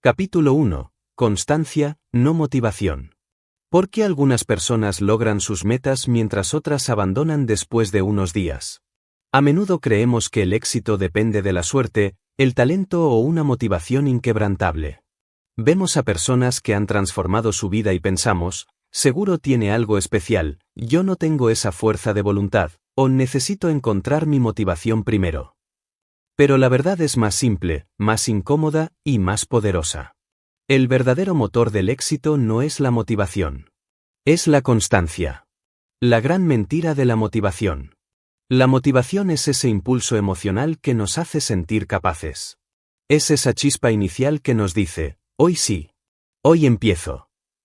Capítulo 1. Constancia, no motivación. ¿Por qué algunas personas logran sus metas mientras otras abandonan después de unos días? A menudo creemos que el éxito depende de la suerte, el talento o una motivación inquebrantable. Vemos a personas que han transformado su vida y pensamos, seguro tiene algo especial, yo no tengo esa fuerza de voluntad, o necesito encontrar mi motivación primero. Pero la verdad es más simple, más incómoda y más poderosa. El verdadero motor del éxito no es la motivación. Es la constancia. La gran mentira de la motivación. La motivación es ese impulso emocional que nos hace sentir capaces. Es esa chispa inicial que nos dice, hoy sí. Hoy empiezo.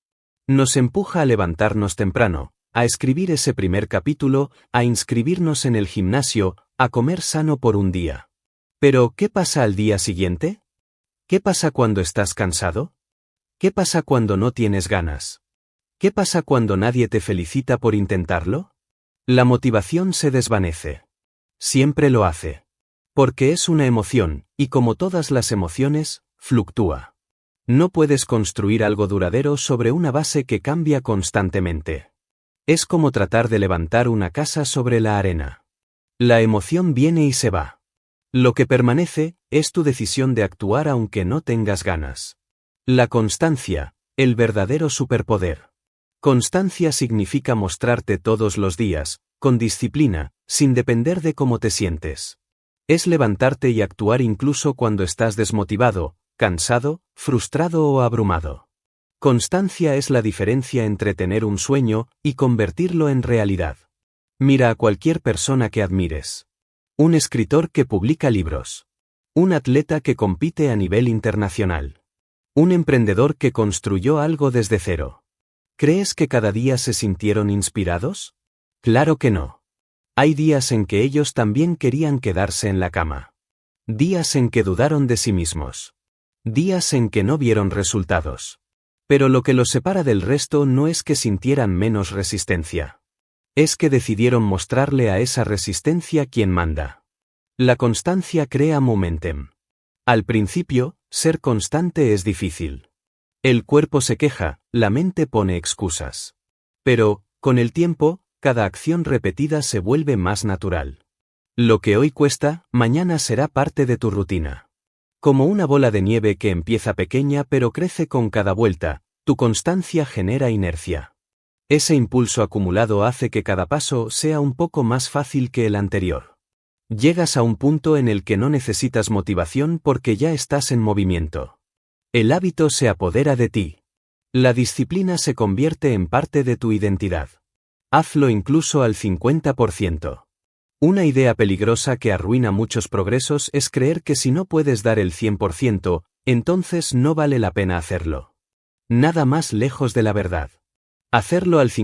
Nos empuja a levantarnos temprano, a escribir ese primer capítulo, a inscribirnos en el gimnasio, a comer sano por un día. Pero, ¿qué pasa al día siguiente? ¿Qué pasa cuando estás cansado? ¿Qué pasa cuando no tienes ganas? ¿Qué pasa cuando nadie te felicita por intentarlo? La motivación se desvanece. Siempre lo hace. Porque es una emoción, y como todas las emociones, fluctúa. No puedes construir algo duradero sobre una base que cambia constantemente. Es como tratar de levantar una casa sobre la arena. La emoción viene y se va. Lo que permanece es tu decisión de actuar aunque no tengas ganas. La constancia, el verdadero superpoder. Constancia significa mostrarte todos los días, con disciplina, sin depender de cómo te sientes. Es levantarte y actuar incluso cuando estás desmotivado, cansado, frustrado o abrumado. Constancia es la diferencia entre tener un sueño y convertirlo en realidad. Mira a cualquier persona que admires. Un escritor que publica libros. Un atleta que compite a nivel internacional. Un emprendedor que construyó algo desde cero. ¿Crees que cada día se sintieron inspirados? Claro que no. Hay días en que ellos también querían quedarse en la cama. Días en que dudaron de sí mismos. Días en que no vieron resultados. Pero lo que los separa del resto no es que sintieran menos resistencia. Es que decidieron mostrarle a esa resistencia quién manda. La constancia crea momentum. Al principio, ser constante es difícil. El cuerpo se queja, la mente pone excusas. Pero, con el tiempo, cada acción repetida se vuelve más natural. Lo que hoy cuesta, mañana será parte de tu rutina. Como una bola de nieve que empieza pequeña pero crece con cada vuelta, tu constancia genera inercia. Ese impulso acumulado hace que cada paso sea un poco más fácil que el anterior. Llegas a un punto en el que no necesitas motivación porque ya estás en movimiento. El hábito se apodera de ti. La disciplina se convierte en parte de tu identidad. Hazlo incluso al 50%. Una idea peligrosa que arruina muchos progresos es creer que si no puedes dar el 100%, entonces no vale la pena hacerlo. Nada más lejos de la verdad. Hacerlo al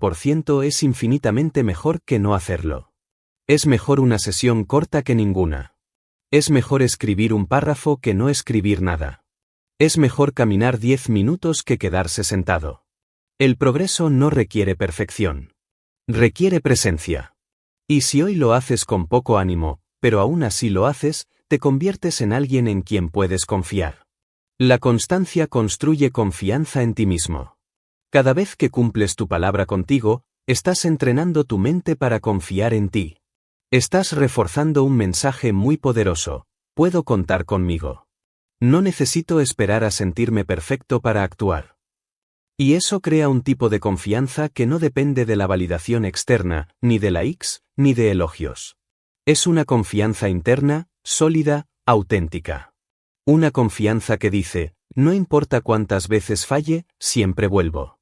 50% es infinitamente mejor que no hacerlo. Es mejor una sesión corta que ninguna. Es mejor escribir un párrafo que no escribir nada. Es mejor caminar 10 minutos que quedarse sentado. El progreso no requiere perfección. Requiere presencia. Y si hoy lo haces con poco ánimo, pero aún así lo haces, te conviertes en alguien en quien puedes confiar. La constancia construye confianza en ti mismo. Cada vez que cumples tu palabra contigo, estás entrenando tu mente para confiar en ti. Estás reforzando un mensaje muy poderoso: puedo contar conmigo. No necesito esperar a sentirme perfecto para actuar. Y eso crea un tipo de confianza que no depende de la validación externa, ni de likes, ni de elogios. Es una confianza interna, sólida, auténtica. Una confianza que dice, no importa cuántas veces falle, siempre vuelvo.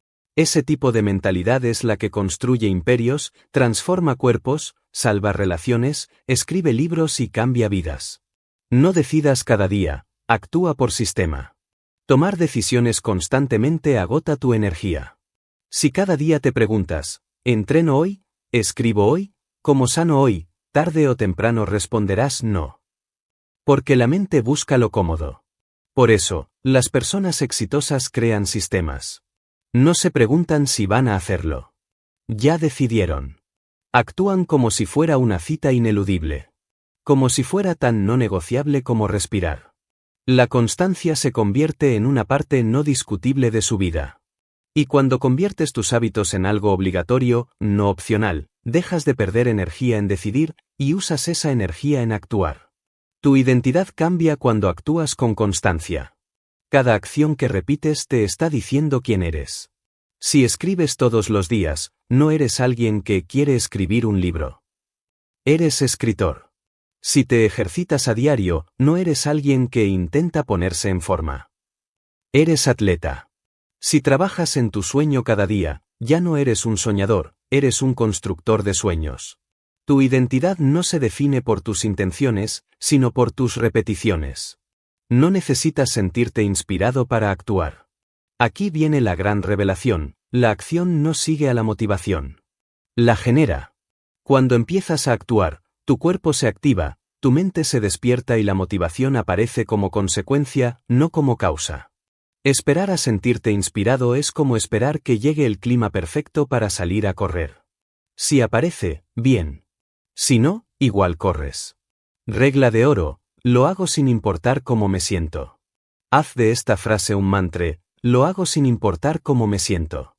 Ese tipo de mentalidad es la que construye imperios, transforma cuerpos, salva relaciones, escribe libros y cambia vidas. No decidas cada día, actúa por sistema. Tomar decisiones constantemente agota tu energía. Si cada día te preguntas, ¿entreno hoy? ¿Escribo hoy? ¿Como sano hoy? Tarde o temprano responderás no. Porque la mente busca lo cómodo. Por eso, las personas exitosas crean sistemas. No se preguntan si van a hacerlo. Ya decidieron. Actúan como si fuera una cita ineludible. Como si fuera tan no negociable como respirar. La constancia se convierte en una parte no discutible de su vida. Y cuando conviertes tus hábitos en algo obligatorio, no opcional, dejas de perder energía en decidir y usas esa energía en actuar. Tu identidad cambia cuando actúas con constancia. Cada acción que repites te está diciendo quién eres. Si escribes todos los días, no eres alguien que quiere escribir un libro. Eres escritor. Si te ejercitas a diario, no eres alguien que intenta ponerse en forma. Eres atleta. Si trabajas en tu sueño cada día, ya no eres un soñador, eres un constructor de sueños. Tu identidad no se define por tus intenciones, sino por tus repeticiones. No necesitas sentirte inspirado para actuar. Aquí viene la gran revelación: la acción no sigue a la motivación. La genera. Cuando empiezas a actuar, tu cuerpo se activa, tu mente se despierta y la motivación aparece como consecuencia, no como causa. Esperar a sentirte inspirado es como esperar que llegue el clima perfecto para salir a correr. Si aparece, bien. Si no, igual corres. Regla de oro: lo hago sin importar cómo me siento. Haz de esta frase un mantra: lo hago sin importar cómo me siento.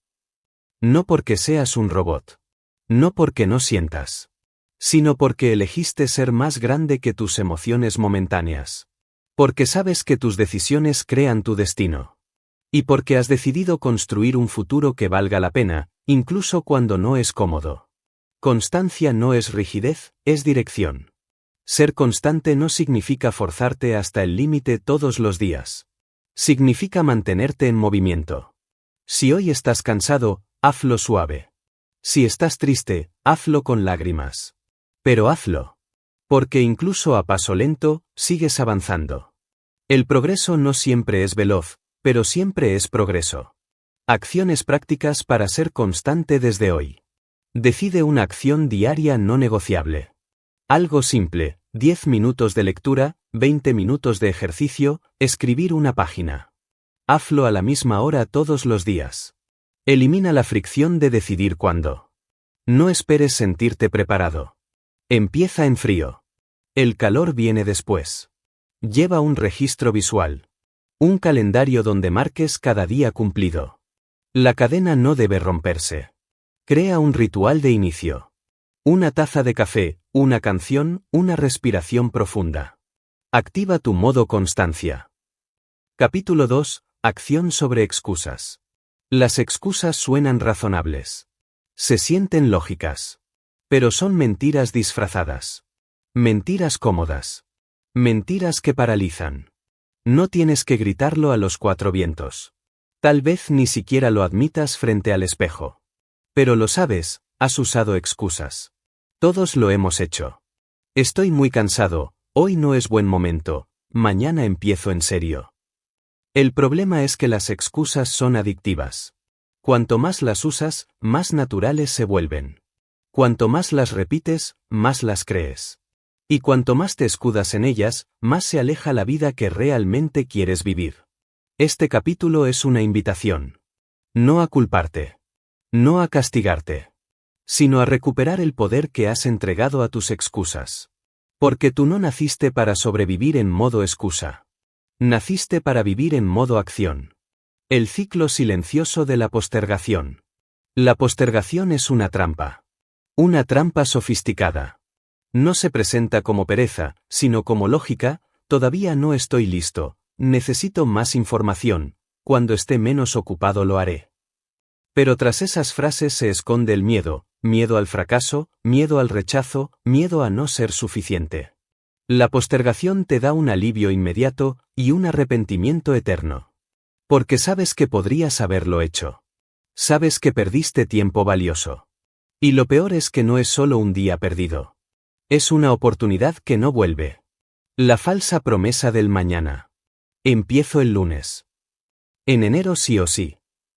No porque seas un robot. No porque no sientas. Sino porque elegiste ser más grande que tus emociones momentáneas. Porque sabes que tus decisiones crean tu destino. Y porque has decidido construir un futuro que valga la pena, incluso cuando no es cómodo. Constancia no es rigidez, es dirección. Ser constante no significa forzarte hasta el límite todos los días. Significa mantenerte en movimiento. Si hoy estás cansado, hazlo suave. Si estás triste, hazlo con lágrimas. Pero hazlo. Porque incluso a paso lento, sigues avanzando. El progreso no siempre es veloz, pero siempre es progreso. Acciones prácticas para ser constante desde hoy. Decide una acción diaria no negociable. Algo simple: 10 minutos de lectura, 20 minutos de ejercicio, escribir una página. Hazlo a la misma hora todos los días. Elimina la fricción de decidir cuándo. No esperes sentirte preparado. Empieza en frío. El calor viene después. Lleva un registro visual. Un calendario donde marques cada día cumplido. La cadena no debe romperse. Crea un ritual de inicio. Una taza de café, una canción, una respiración profunda. Activa tu modo constancia. Capítulo 2. Acción sobre excusas. Las excusas suenan razonables. Se sienten lógicas. Pero son mentiras disfrazadas. Mentiras cómodas. Mentiras que paralizan. No tienes que gritarlo a los cuatro vientos. Tal vez ni siquiera lo admitas frente al espejo. Pero lo sabes, has usado excusas. Todos lo hemos hecho. Estoy muy cansado, hoy no es buen momento, mañana empiezo en serio. El problema es que las excusas son adictivas. Cuanto más las usas, más naturales se vuelven. Cuanto más las repites, más las crees. Y cuanto más te escudas en ellas, más se aleja la vida que realmente quieres vivir. Este capítulo es una invitación. No a culparte. No a castigarte. Sino a recuperar el poder que has entregado a tus excusas. Porque tú no naciste para sobrevivir en modo excusa. Naciste para vivir en modo acción. El ciclo silencioso de la postergación. La postergación es una trampa. Una trampa sofisticada. No se presenta como pereza, sino como lógica: todavía no estoy listo, necesito más información, cuando esté menos ocupado lo haré. Pero tras esas frases se esconde el miedo: miedo al fracaso, miedo al rechazo, miedo a no ser suficiente. La postergación te da un alivio inmediato y un arrepentimiento eterno. Porque sabes que podrías haberlo hecho. Sabes que perdiste tiempo valioso. Y lo peor es que no es solo un día perdido. Es una oportunidad que no vuelve. La falsa promesa del mañana. Empiezo el lunes. En enero sí o sí.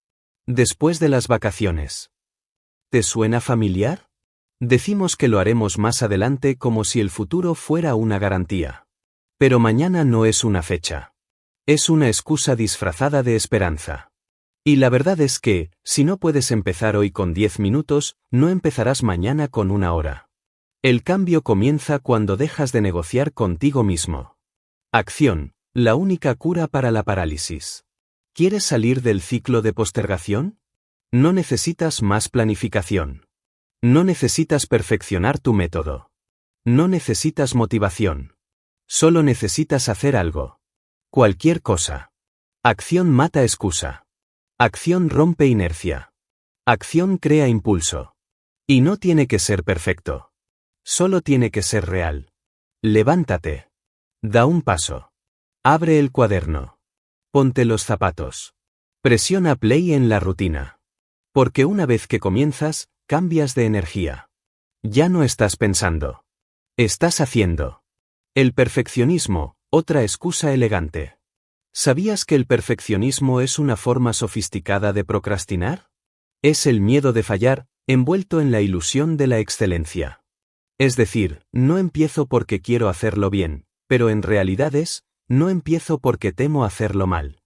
Después de las vacaciones. ¿Te suena familiar? Decimos que lo haremos más adelante como si el futuro fuera una garantía. Pero mañana no es una fecha. Es una excusa disfrazada de esperanza. Y la verdad es que, si no puedes empezar hoy con 10 minutos, no empezarás mañana con 1 hora. El cambio comienza cuando dejas de negociar contigo mismo. Acción: la única cura para la parálisis. ¿Quieres salir del ciclo de postergación? No necesitas más planificación. No necesitas perfeccionar tu método. No necesitas motivación. Solo necesitas hacer algo. Cualquier cosa. Acción mata excusa. Acción rompe inercia. Acción crea impulso. Y no tiene que ser perfecto. Solo tiene que ser real. Levántate. Da un paso. Abre el cuaderno. Ponte los zapatos. Presiona play en la rutina. Porque una vez que comienzas, cambias de energía. Ya no estás pensando. Estás haciendo. El perfeccionismo, otra excusa elegante. ¿Sabías que el perfeccionismo es una forma sofisticada de procrastinar? Es el miedo de fallar, envuelto en la ilusión de la excelencia. Es decir, no empiezo porque quiero hacerlo bien, pero en realidad no empiezo porque temo hacerlo mal.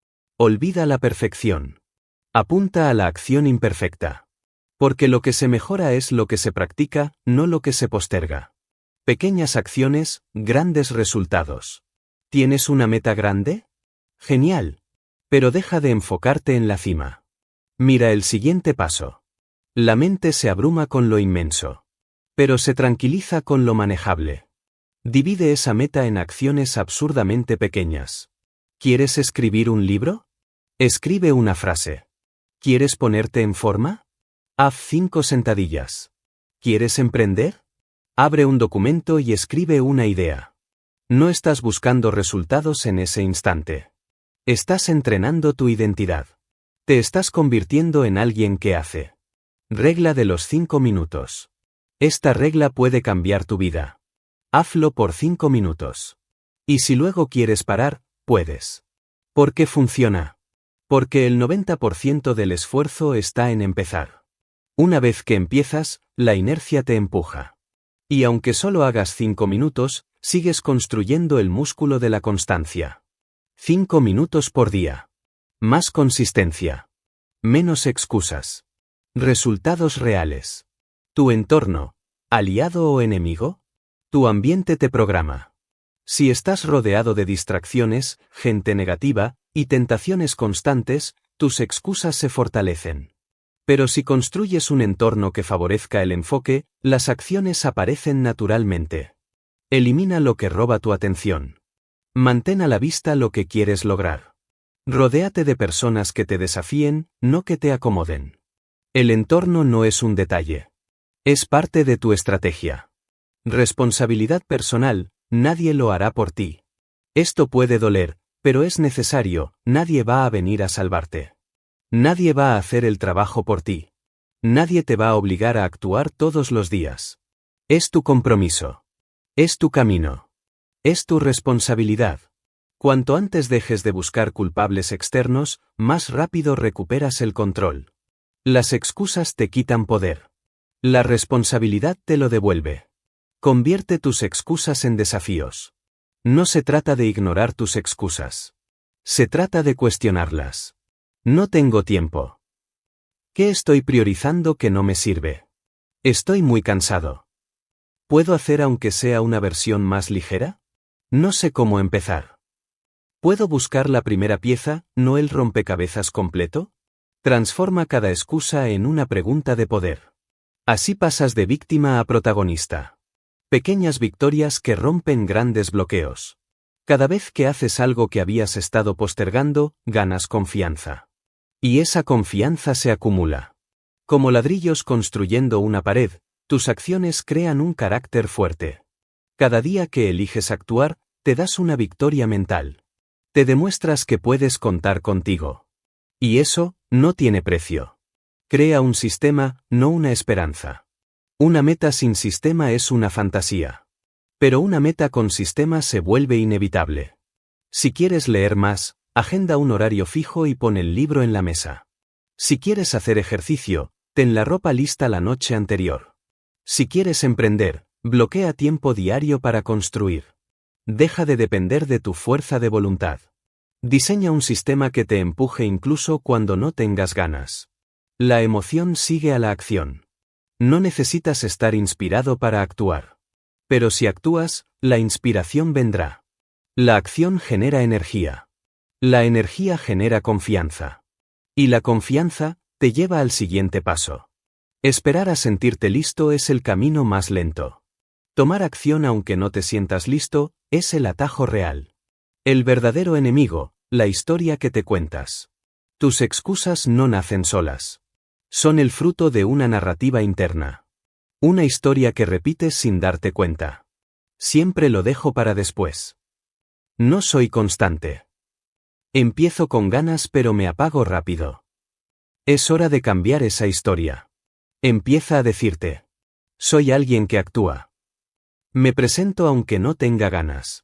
Olvida la perfección. Apunta a la acción imperfecta. Porque lo que se mejora es lo que se practica, no lo que se posterga. Pequeñas acciones, grandes resultados. ¿Tienes una meta grande? Genial. Pero deja de enfocarte en la cima. Mira el siguiente paso. La mente se abruma con lo inmenso. Pero se tranquiliza con lo manejable. Divide esa meta en acciones absurdamente pequeñas. ¿Quieres escribir un libro? Escribe una frase. ¿Quieres ponerte en forma? Haz 5 sentadillas. ¿Quieres emprender? Abre un documento y escribe una idea. No estás buscando resultados en ese instante. Estás entrenando tu identidad. Te estás convirtiendo en alguien que hace. Regla de los 5 minutos. Esta regla puede cambiar tu vida. Hazlo por 5 minutos. Y si luego quieres parar, puedes. ¿Por qué funciona? Porque el 90% del esfuerzo está en empezar. Una vez que empiezas, la inercia te empuja. Y aunque solo hagas 5 minutos, sigues construyendo el músculo de la constancia. 5 minutos por día. Más consistencia. Menos excusas. Resultados reales. Tu entorno, aliado o enemigo, tu ambiente te programa. Si estás rodeado de distracciones, gente negativa, y tentaciones constantes, tus excusas se fortalecen. Pero si construyes un entorno que favorezca el enfoque, las acciones aparecen naturalmente. Elimina lo que roba tu atención. Mantén a la vista lo que quieres lograr. Rodéate de personas que te desafíen, no que te acomoden. El entorno no es un detalle. Es parte de tu estrategia. Responsabilidad personal, nadie lo hará por ti. Esto puede doler, pero es necesario, nadie va a venir a salvarte. Nadie va a hacer el trabajo por ti. Nadie te va a obligar a actuar todos los días. Es tu compromiso. Es tu camino. Es tu responsabilidad. Cuanto antes dejes de buscar culpables externos, más rápido recuperas el control. Las excusas te quitan poder. La responsabilidad te lo devuelve. Convierte tus excusas en desafíos. No se trata de ignorar tus excusas. Se trata de cuestionarlas. No tengo tiempo. ¿Qué estoy priorizando que no me sirve? Estoy muy cansado. ¿Puedo hacer aunque sea una versión más ligera? No sé cómo empezar. ¿Puedo buscar la primera pieza, no el rompecabezas completo? Transforma cada excusa en una pregunta de poder. Así pasas de víctima a protagonista. Pequeñas victorias que rompen grandes bloqueos. Cada vez que haces algo que habías estado postergando, ganas confianza. Y esa confianza se acumula. Como ladrillos construyendo una pared, tus acciones crean un carácter fuerte. Cada día que eliges actuar, te das una victoria mental. Te demuestras que puedes contar contigo. Y eso, no tiene precio. Crea un sistema, no una esperanza. Una meta sin sistema es una fantasía. Pero una meta con sistema se vuelve inevitable. Si quieres leer más, agenda un horario fijo y pon el libro en la mesa. Si quieres hacer ejercicio, ten la ropa lista la noche anterior. Si quieres emprender, bloquea tiempo diario para construir. Deja de depender de tu fuerza de voluntad. Diseña un sistema que te empuje incluso cuando no tengas ganas. La emoción sigue a la acción. No necesitas estar inspirado para actuar. Pero si actúas, la inspiración vendrá. La acción genera energía. La energía genera confianza. Y la confianza te lleva al siguiente paso. Esperar a sentirte listo es el camino más lento. Tomar acción aunque no te sientas listo, es el atajo real. El verdadero enemigo, la historia que te cuentas. Tus excusas no nacen solas. Son el fruto de una narrativa interna. Una historia que repites sin darte cuenta. Siempre lo dejo para después. No soy constante. Empiezo con ganas pero me apago rápido. Es hora de cambiar esa historia. Empieza a decirte. Soy alguien que actúa. Me presento aunque no tenga ganas.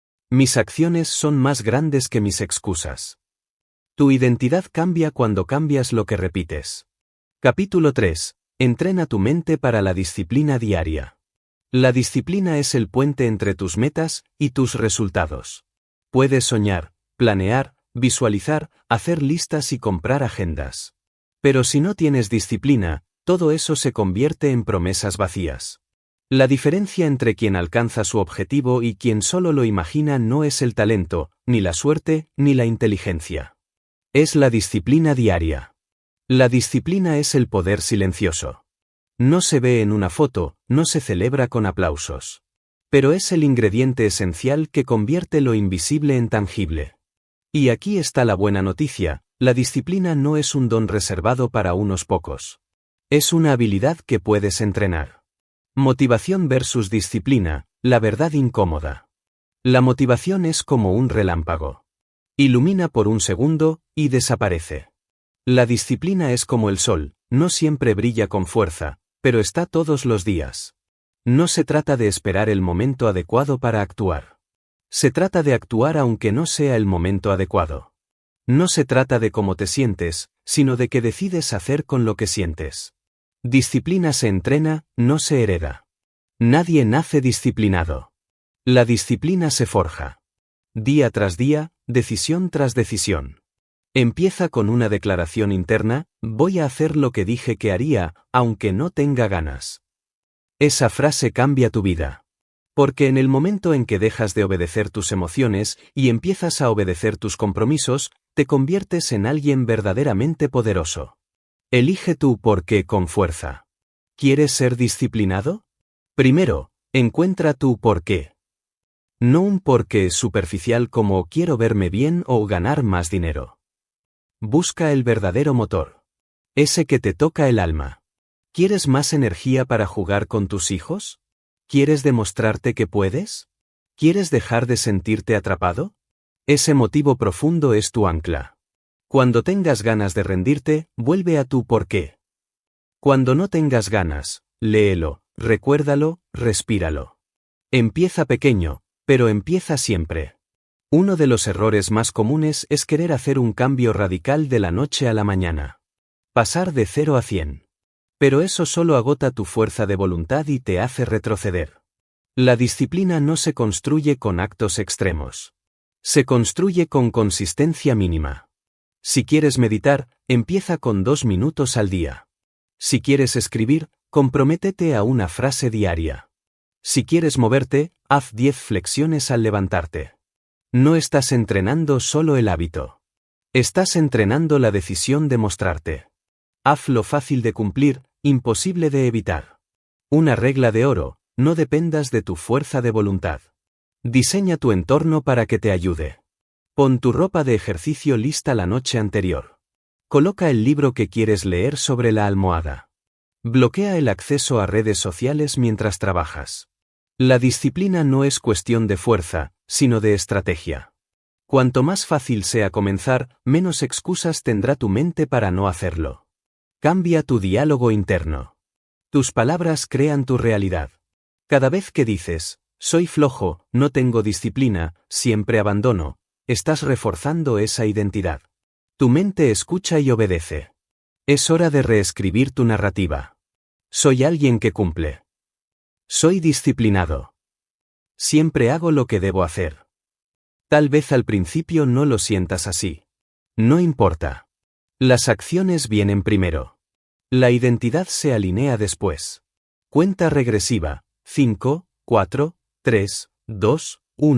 Mis acciones son más grandes que mis excusas. Tu identidad cambia cuando cambias lo que repites. Capítulo 3. Entrena tu mente para la disciplina diaria. La disciplina es el puente entre tus metas y tus resultados. Puedes soñar, planear, visualizar, hacer listas y comprar agendas. Pero si no tienes disciplina, todo eso se convierte en promesas vacías. La diferencia entre quien alcanza su objetivo y quien solo lo imagina no es el talento, ni la suerte, ni la inteligencia. Es la disciplina diaria. La disciplina es el poder silencioso. No se ve en una foto, no se celebra con aplausos. Pero es el ingrediente esencial que convierte lo invisible en tangible. Y aquí está la buena noticia, la disciplina no es un don reservado para unos pocos. Es una habilidad que puedes entrenar. Motivación versus disciplina, la verdad incómoda. La motivación es como un relámpago. Ilumina por un segundo, y desaparece. La disciplina es como el sol, no siempre brilla con fuerza, pero está todos los días. No se trata de esperar el momento adecuado para actuar. Se trata de actuar aunque no sea el momento adecuado. No se trata de cómo te sientes, sino de qué decides hacer con lo que sientes. Disciplina se entrena, no se hereda. Nadie nace disciplinado. La disciplina se forja. Día tras día, decisión tras decisión. Empieza con una declaración interna, voy a hacer lo que dije que haría, aunque no tenga ganas. Esa frase cambia tu vida. Porque en el momento en que dejas de obedecer tus emociones y empiezas a obedecer tus compromisos, te conviertes en alguien verdaderamente poderoso. Elige tu por qué con fuerza. ¿Quieres ser disciplinado? Primero, encuentra tu por qué. No un por qué superficial como quiero verme bien o ganar más dinero. Busca el verdadero motor. Ese que te toca el alma. ¿Quieres más energía para jugar con tus hijos? ¿Quieres demostrarte que puedes? ¿Quieres dejar de sentirte atrapado? Ese motivo profundo es tu ancla. Cuando tengas ganas de rendirte, vuelve a tu por qué. Cuando no tengas ganas, léelo, recuérdalo, respíralo. Empieza pequeño, pero empieza siempre. Uno de los errores más comunes es querer hacer un cambio radical de la noche a la mañana. Pasar de 0 a 100. Pero eso solo agota tu fuerza de voluntad y te hace retroceder. La disciplina no se construye con actos extremos. Se construye con consistencia mínima. Si quieres meditar, empieza con 2 minutos al día. Si quieres escribir, comprométete a una frase diaria. Si quieres moverte, haz 10 flexiones al levantarte. No estás entrenando solo el hábito. Estás entrenando la decisión de mostrarte. Hazlo fácil de cumplir, imposible de evitar. Una regla de oro, no dependas de tu fuerza de voluntad. Diseña tu entorno para que te ayude. Pon tu ropa de ejercicio lista la noche anterior. Coloca el libro que quieres leer sobre la almohada. Bloquea el acceso a redes sociales mientras trabajas. La disciplina no es cuestión de fuerza, sino de estrategia. Cuanto más fácil sea comenzar, menos excusas tendrá tu mente para no hacerlo. Cambia tu diálogo interno. Tus palabras crean tu realidad. Cada vez que dices, soy flojo, no tengo disciplina, siempre abandono, estás reforzando esa identidad. Tu mente escucha y obedece. Es hora de reescribir tu narrativa. Soy alguien que cumple. Soy disciplinado. Siempre hago lo que debo hacer. Tal vez al principio no lo sientas así. No importa. Las acciones vienen primero. La identidad se alinea después. Cuenta regresiva, 5, 4, 3, 2, 1,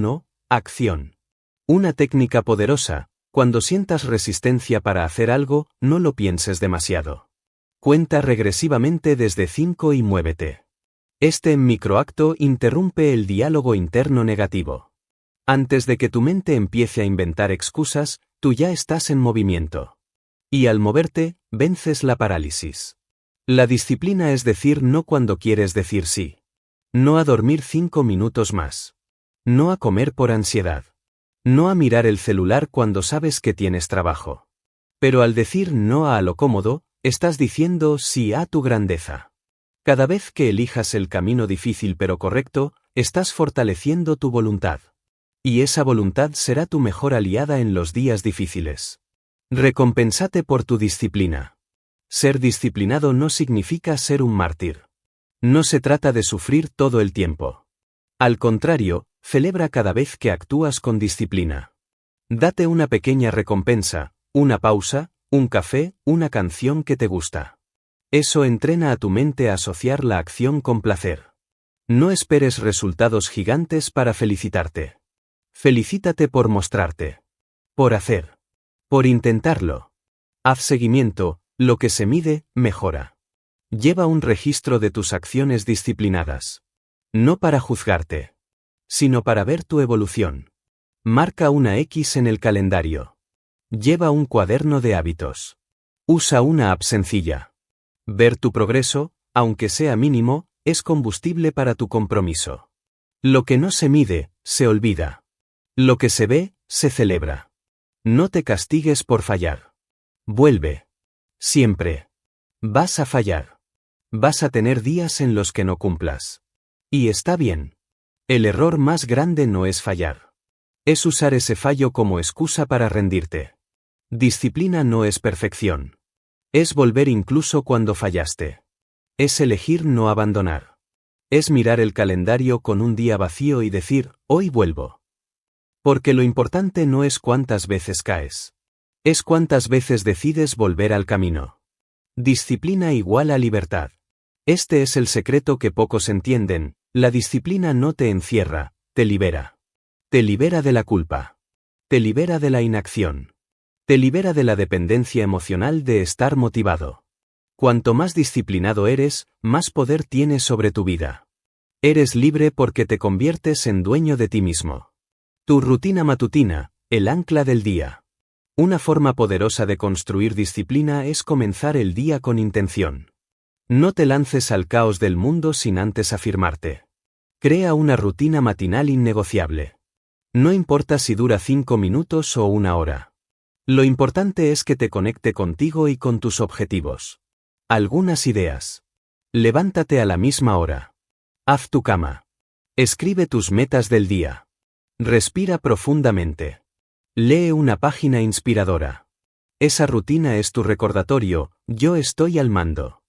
Acción. Una técnica poderosa: cuando sientas resistencia para hacer algo, no lo pienses demasiado. Cuenta regresivamente desde 5 y muévete. Este microacto interrumpe el diálogo interno negativo. Antes de que tu mente empiece a inventar excusas, tú ya estás en movimiento. Y al moverte, vences la parálisis. La disciplina es decir no cuando quieres decir sí. No a dormir 5 minutos más. No a comer por ansiedad. No a mirar el celular cuando sabes que tienes trabajo. Pero al decir no a lo cómodo, estás diciendo sí a tu grandeza. Cada vez que elijas el camino difícil pero correcto, estás fortaleciendo tu voluntad. Y esa voluntad será tu mejor aliada en los días difíciles. Recompensate por tu disciplina. Ser disciplinado no significa ser un mártir. No se trata de sufrir todo el tiempo. Al contrario, celebra cada vez que actúas con disciplina. Date una pequeña recompensa, una pausa, un café, una canción que te gusta. Eso entrena a tu mente a asociar la acción con placer. No esperes resultados gigantes para felicitarte. Felicítate por mostrarte. Por hacer. Por intentarlo. Haz seguimiento, lo que se mide, mejora. Lleva un registro de tus acciones disciplinadas. No para juzgarte, sino para ver tu evolución. Marca una X en el calendario. Lleva un cuaderno de hábitos. Usa una app sencilla. Ver tu progreso, aunque sea mínimo, es combustible para tu compromiso. Lo que no se mide, se olvida. Lo que se ve, se celebra. No te castigues por fallar. Vuelve. Siempre. Vas a fallar. Vas a tener días en los que no cumplas. Y está bien. El error más grande no es fallar. Es usar ese fallo como excusa para rendirte. Disciplina no es perfección. Es volver incluso cuando fallaste. Es elegir no abandonar. Es mirar el calendario con un día vacío y decir, hoy vuelvo. Porque lo importante no es cuántas veces caes. Es cuántas veces decides volver al camino. Disciplina igual a libertad. Este es el secreto que pocos entienden: la disciplina no te encierra, te libera. Te libera de la culpa. Te libera de la inacción. Te libera de la dependencia emocional de estar motivado. Cuanto más disciplinado eres, más poder tienes sobre tu vida. Eres libre porque te conviertes en dueño de ti mismo. Tu rutina matutina, el ancla del día. Una forma poderosa de construir disciplina es comenzar el día con intención. No te lances al caos del mundo sin antes afirmarte. Crea una rutina matinal innegociable. No importa si dura 5 minutos o 1 hora. Lo importante es que te conecte contigo y con tus objetivos. Algunas ideas. Levántate a la misma hora. Haz tu cama. Escribe tus metas del día. Respira profundamente. Lee una página inspiradora. Esa rutina es tu recordatorio: yo estoy al mando.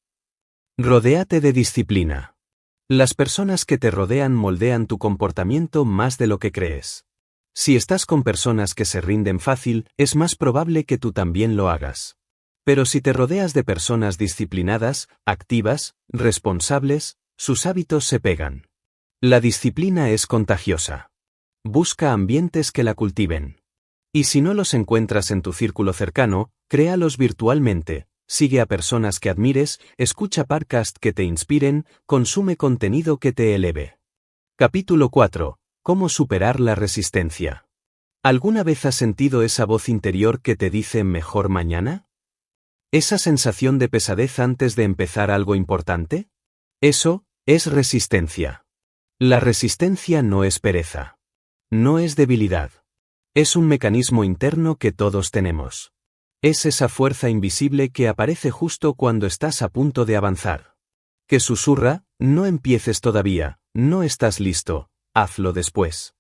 Rodéate de disciplina. Las personas que te rodean moldean tu comportamiento más de lo que crees. Si estás con personas que se rinden fácil, es más probable que tú también lo hagas. Pero si te rodeas de personas disciplinadas, activas, responsables, sus hábitos se pegan. La disciplina es contagiosa. Busca ambientes que la cultiven. Y si no los encuentras en tu círculo cercano, créalos virtualmente. Sigue a personas que admires, escucha podcasts que te inspiren, consume contenido que te eleve. Capítulo 4. ¿Cómo superar la resistencia? ¿Alguna vez has sentido esa voz interior que te dice mejor mañana? ¿Esa sensación de pesadez antes de empezar algo importante? Eso es resistencia. La resistencia no es pereza. No es debilidad. Es un mecanismo interno que todos tenemos. Es esa fuerza invisible que aparece justo cuando estás a punto de avanzar. Que susurra: no empieces todavía, no estás listo, hazlo después.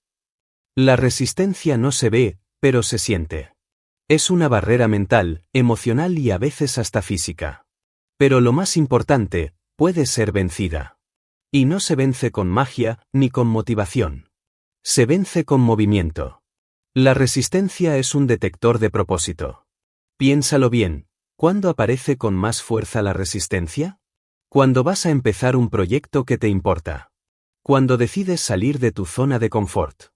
La resistencia no se ve, pero se siente. Es una barrera mental, emocional y a veces hasta física. Pero lo más importante, puede ser vencida. Y no se vence con magia, ni con motivación. Se vence con movimiento. La resistencia es un detector de propósito. Piénsalo bien: ¿cuándo aparece con más fuerza la resistencia? Cuando vas a empezar un proyecto que te importa. Cuando decides salir de tu zona de confort.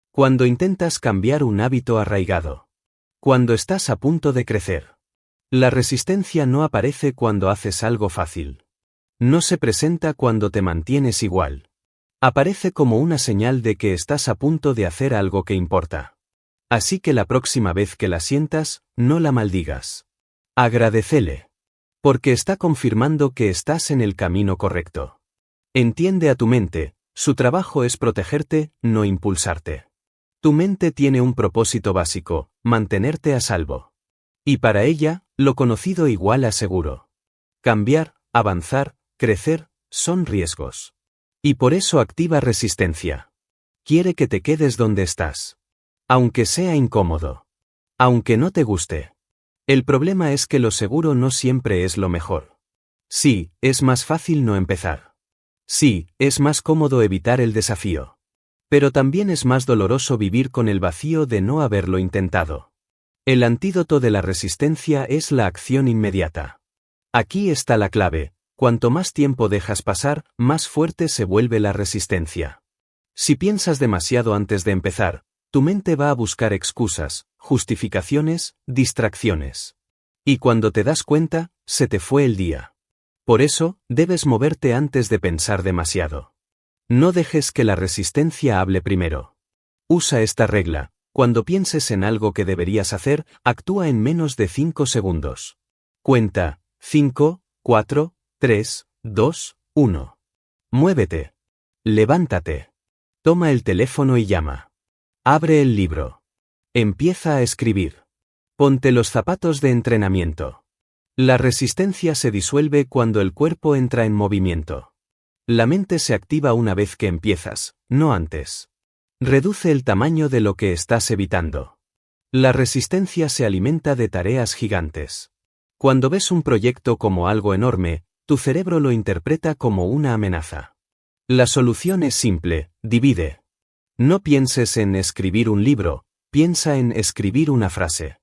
Cuando intentas cambiar un hábito arraigado. Cuando estás a punto de crecer. La resistencia no aparece cuando haces algo fácil. No se presenta cuando te mantienes igual. Aparece como una señal de que estás a punto de hacer algo que importa. Así que la próxima vez que la sientas, no la maldigas. Agradécele. Porque está confirmando que estás en el camino correcto. Entiende a tu mente, su trabajo es protegerte, no impulsarte. Tu mente tiene un propósito básico, mantenerte a salvo. Y para ella, lo conocido igual a seguro. Cambiar, avanzar, crecer, son riesgos. Y por eso activa resistencia. Quiere que te quedes donde estás. Aunque sea incómodo. Aunque no te guste. El problema es que lo seguro no siempre es lo mejor. Sí, es más fácil no empezar. Sí, es más cómodo evitar el desafío. Pero también es más doloroso vivir con el vacío de no haberlo intentado. El antídoto de la resistencia es la acción inmediata. Aquí está la clave, cuanto más tiempo dejas pasar, más fuerte se vuelve la resistencia. Si piensas demasiado antes de empezar, tu mente va a buscar excusas, justificaciones, distracciones. Y cuando te das cuenta, se te fue el día. Por eso, debes moverte antes de pensar demasiado. No dejes que la resistencia hable primero. Usa esta regla: cuando pienses en algo que deberías hacer, actúa en menos de 5 segundos. Cuenta: 5, 4, 3, 2, 1. Muévete. Levántate. Toma el teléfono y llama. Abre el libro. Empieza a escribir. Ponte los zapatos de entrenamiento. La resistencia se disuelve cuando el cuerpo entra en movimiento. La mente se activa una vez que empiezas, no antes. Reduce el tamaño de lo que estás evitando. La resistencia se alimenta de tareas gigantes. Cuando ves un proyecto como algo enorme, tu cerebro lo interpreta como una amenaza. La solución es simple: divide. No pienses en escribir un libro, piensa en escribir una frase.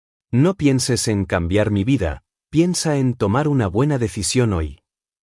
No pienses en cambiar mi vida, piensa en tomar una buena decisión hoy.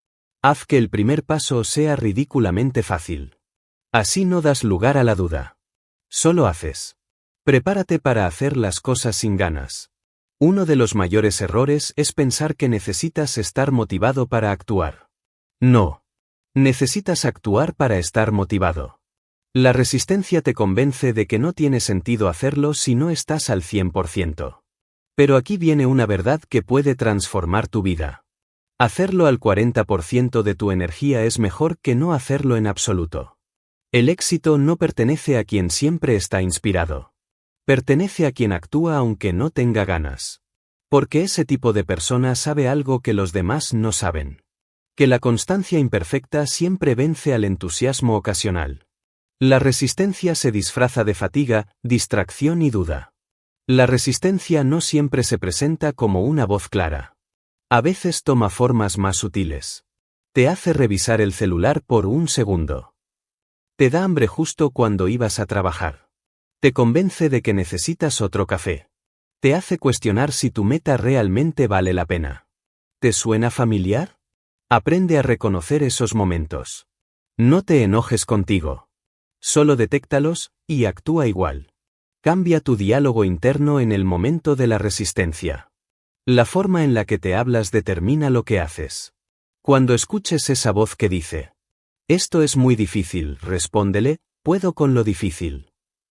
Haz que el primer paso sea ridículamente fácil. Así no das lugar a la duda. Solo haces. Prepárate para hacer las cosas sin ganas. Uno de los mayores errores es pensar que necesitas estar motivado para actuar. No. Necesitas actuar para estar motivado. La resistencia te convence de que no tiene sentido hacerlo si no estás al 100%. Pero aquí viene una verdad que puede transformar tu vida. Hacerlo al 40% de tu energía es mejor que no hacerlo en absoluto. El éxito no pertenece a quien siempre está inspirado. Pertenece a quien actúa aunque no tenga ganas. Porque ese tipo de persona sabe algo que los demás no saben. Que la constancia imperfecta siempre vence al entusiasmo ocasional. La resistencia se disfraza de fatiga, distracción y duda. La resistencia no siempre se presenta como una voz clara. A veces toma formas más sutiles. Te hace revisar el celular por un segundo. Te da hambre justo cuando ibas a trabajar. Te convence de que necesitas otro café. Te hace cuestionar si tu meta realmente vale la pena. ¿Te suena familiar? Aprende a reconocer esos momentos. No te enojes contigo. Solo detéctalos, y actúa igual. Cambia tu diálogo interno en el momento de la resistencia. La forma en la que te hablas determina lo que haces. Cuando escuches esa voz que dice: esto es muy difícil, respóndele: puedo con lo difícil.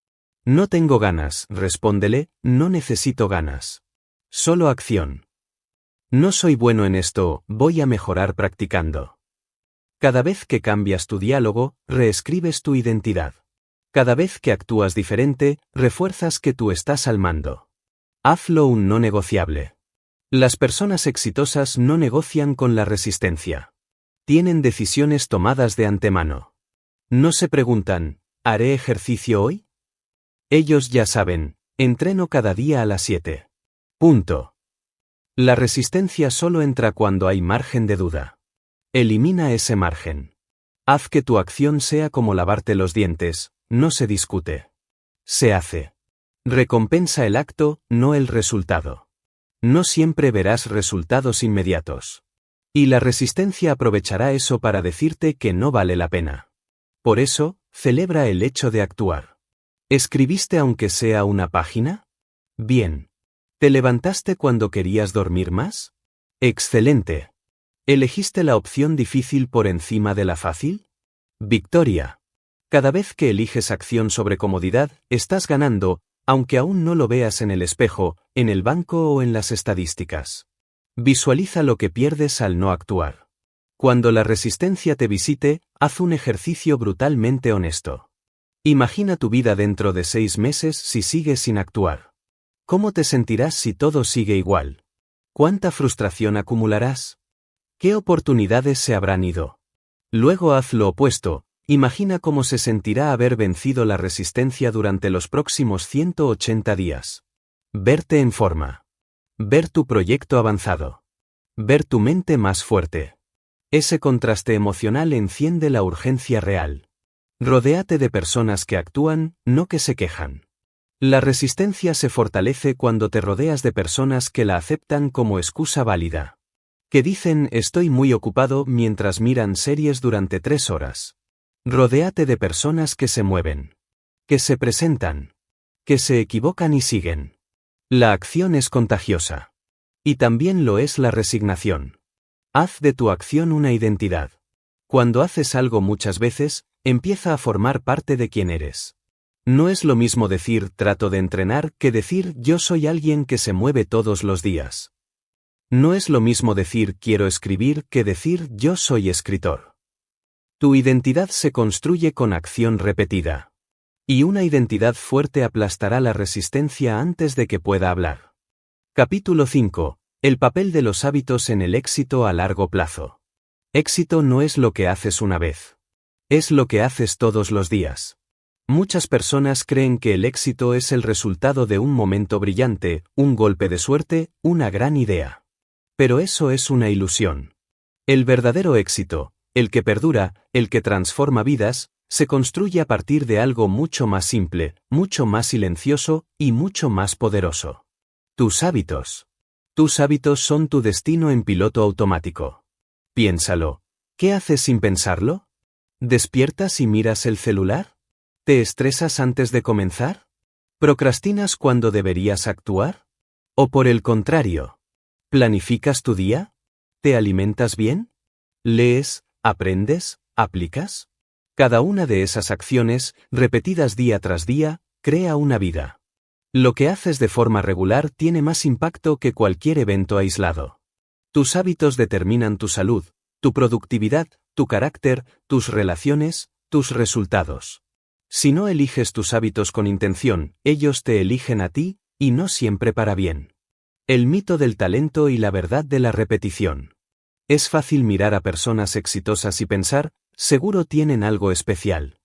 No tengo ganas, respóndele: no necesito ganas. Solo acción. No soy bueno en esto, voy a mejorar practicando. Cada vez que cambias tu diálogo, reescribes tu identidad. Cada vez que actúas diferente, refuerzas que tú estás al mando. Hazlo un no negociable. Las personas exitosas no negocian con la resistencia. Tienen decisiones tomadas de antemano. No se preguntan: ¿haré ejercicio hoy? Ellos ya saben: entreno cada día a las 7. Punto. La resistencia solo entra cuando hay margen de duda. Elimina ese margen. Haz que tu acción sea como lavarte los dientes: no se discute. Se hace. Recompensa el acto, no el resultado. No siempre verás resultados inmediatos. Y la resistencia aprovechará eso para decirte que no vale la pena. Por eso, celebra el hecho de actuar. ¿Escribiste aunque sea una página? Bien. ¿Te levantaste cuando querías dormir más? Excelente. ¿Elegiste la opción difícil por encima de la fácil? Victoria. Cada vez que eliges acción sobre comodidad, estás ganando, aunque aún no lo veas en el espejo, en el banco o en las estadísticas. Visualiza lo que pierdes al no actuar. Cuando la resistencia te visite, haz un ejercicio brutalmente honesto. Imagina tu vida dentro de 6 meses si sigues sin actuar. ¿Cómo te sentirás si todo sigue igual? ¿Cuánta frustración acumularás? ¿Qué oportunidades se habrán ido? Luego haz lo opuesto, imagina cómo se sentirá haber vencido la resistencia durante los próximos 180 días. Verte en forma. Ver tu proyecto avanzado. Ver tu mente más fuerte. Ese contraste emocional enciende la urgencia real. Rodéate de personas que actúan, no que se quejan. La resistencia se fortalece cuando te rodeas de personas que la aceptan como excusa válida. Que dicen estoy muy ocupado mientras miran series durante 3 horas. Rodéate de personas que se mueven. Que se presentan. Que se equivocan y siguen. La acción es contagiosa. Y también lo es la resignación. Haz de tu acción una identidad. Cuando haces algo muchas veces, empieza a formar parte de quién eres. No es lo mismo decir trato de entrenar que decir yo soy alguien que se mueve todos los días. No es lo mismo decir quiero escribir que decir yo soy escritor. Tu identidad se construye con acción repetida. Y una identidad fuerte aplastará la resistencia antes de que pueda hablar. Capítulo 5. El papel de los hábitos en el éxito a largo plazo. Éxito no es lo que haces una vez. Es lo que haces todos los días. Muchas personas creen que el éxito es el resultado de un momento brillante, un golpe de suerte, una gran idea. Pero eso es una ilusión. El verdadero éxito, el que perdura, el que transforma vidas, se construye a partir de algo mucho más simple, mucho más silencioso y mucho más poderoso. Tus hábitos. Tus hábitos son tu destino en piloto automático. Piénsalo. ¿Qué haces sin pensarlo? ¿Despiertas y miras el celular? ¿Te estresas antes de comenzar? ¿Procrastinas cuando deberías actuar? ¿O por el contrario? ¿Planificas tu día? ¿Te alimentas bien? ¿Lees, aprendes, aplicas? Cada una de esas acciones, repetidas día tras día, crea una vida. Lo que haces de forma regular tiene más impacto que cualquier evento aislado. Tus hábitos determinan tu salud, tu productividad, tu carácter, tus relaciones, tus resultados. Si no eliges tus hábitos con intención, ellos te eligen a ti, y no siempre para bien. El mito del talento y la verdad de la repetición. Es fácil mirar a personas exitosas y pensar, seguro tienen algo especial.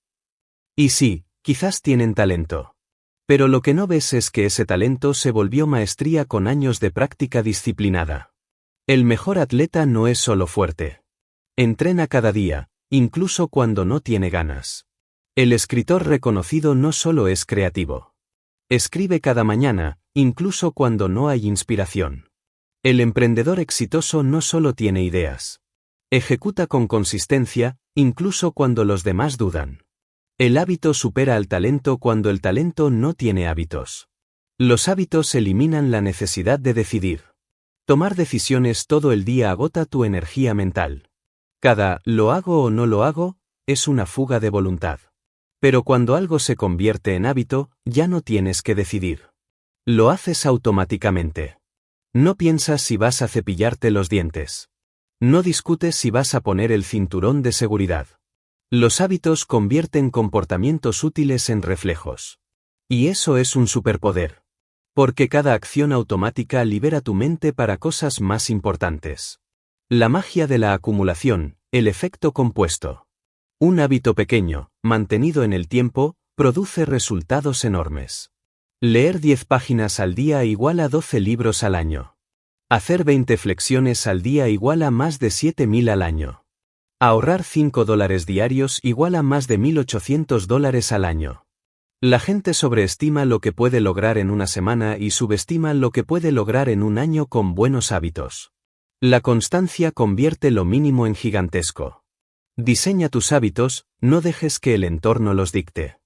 Y sí, quizás tienen talento. Pero lo que no ves es que ese talento se volvió maestría con años de práctica disciplinada. El mejor atleta no es solo fuerte. Entrena cada día, incluso cuando no tiene ganas. El escritor reconocido no solo es creativo. Escribe cada mañana, incluso cuando no hay inspiración. El emprendedor exitoso no solo tiene ideas. Ejecuta con consistencia, incluso cuando los demás dudan. El hábito supera al talento cuando el talento no tiene hábitos. Los hábitos eliminan la necesidad de decidir. Tomar decisiones todo el día agota tu energía mental. Cada ¿lo hago o no lo hago? Es una fuga de voluntad. Pero cuando algo se convierte en hábito, ya no tienes que decidir. Lo haces automáticamente. No piensas si vas a cepillarte los dientes. No discutes si vas a poner el cinturón de seguridad. Los hábitos convierten comportamientos útiles en reflejos. Y eso es un superpoder. Porque cada acción automática libera tu mente para cosas más importantes. La magia de la acumulación, el efecto compuesto. Un hábito pequeño, mantenido en el tiempo, produce resultados enormes. Leer 10 páginas al día igual a 12 libros al año. Hacer 20 flexiones al día igual a más de 7.000 al año. Ahorrar $5 diarios igual a más de $1.800 al año. La gente sobreestima lo que puede lograr en una semana y subestima lo que puede lograr en un año con buenos hábitos. La constancia convierte lo mínimo en gigantesco. Diseña tus hábitos, no dejes que el entorno los dicte.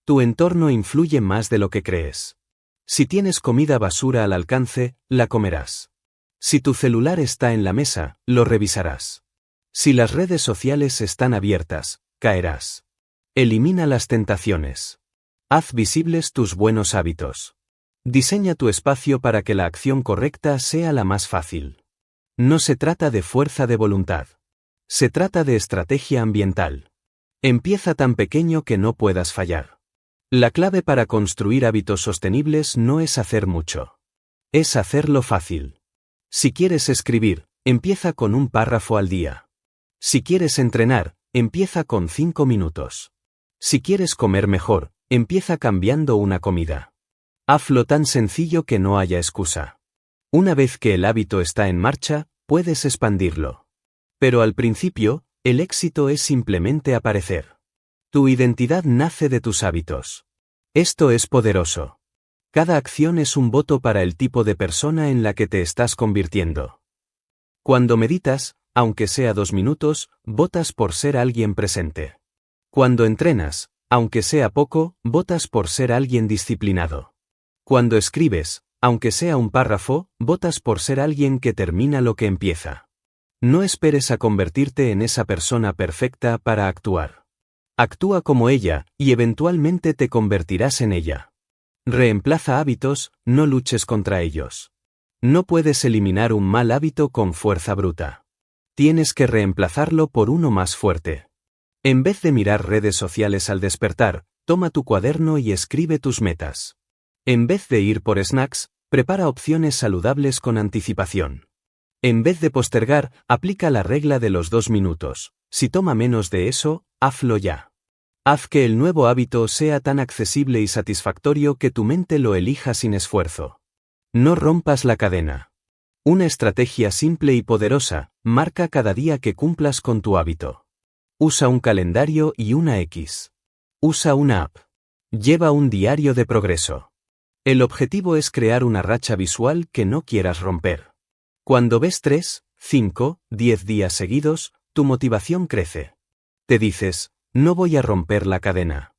Tu entorno influye más de lo que crees. Si tienes comida basura al alcance, la comerás. Si tu celular está en la mesa, lo revisarás. Si las redes sociales están abiertas, caerás. Elimina las tentaciones. Haz visibles tus buenos hábitos. Diseña tu espacio para que la acción correcta sea la más fácil. No se trata de fuerza de voluntad. Se trata de estrategia ambiental. Empieza tan pequeño que no puedas fallar. La clave para construir hábitos sostenibles no es hacer mucho. Es hacerlo fácil. Si quieres escribir, empieza con un párrafo al día. Si quieres entrenar, empieza con 5 minutos. Si quieres comer mejor, empieza cambiando una comida. Hazlo tan sencillo que no haya excusa. Una vez que el hábito está en marcha, puedes expandirlo. Pero al principio, el éxito es simplemente aparecer. Tu identidad nace de tus hábitos. Esto es poderoso. Cada acción es un voto para el tipo de persona en la que te estás convirtiendo. Cuando meditas, aunque sea 2 minutos, votas por ser alguien presente. Cuando entrenas, aunque sea poco, votas por ser alguien disciplinado. Cuando escribes, aunque sea un párrafo, votas por ser alguien que termina lo que empieza. No esperes a convertirte en esa persona perfecta para actuar. Actúa como ella, y eventualmente te convertirás en ella. Reemplaza hábitos, no luches contra ellos. No puedes eliminar un mal hábito con fuerza bruta. Tienes que reemplazarlo por uno más fuerte. En vez de mirar redes sociales al despertar, toma tu cuaderno y escribe tus metas. En vez de ir por snacks, prepara opciones saludables con anticipación. En vez de postergar, aplica la regla de los 2 minutos. Si toma menos de eso, hazlo ya. Haz que el nuevo hábito sea tan accesible y satisfactorio que tu mente lo elija sin esfuerzo. No rompas la cadena. Una estrategia simple y poderosa, marca cada día que cumplas con tu hábito. Usa un calendario y una X. Usa una app. Lleva un diario de progreso. El objetivo es crear una racha visual que no quieras romper. Cuando ves 3, 5, 10 días seguidos, tu motivación crece. Te dices, no voy a romper la cadena.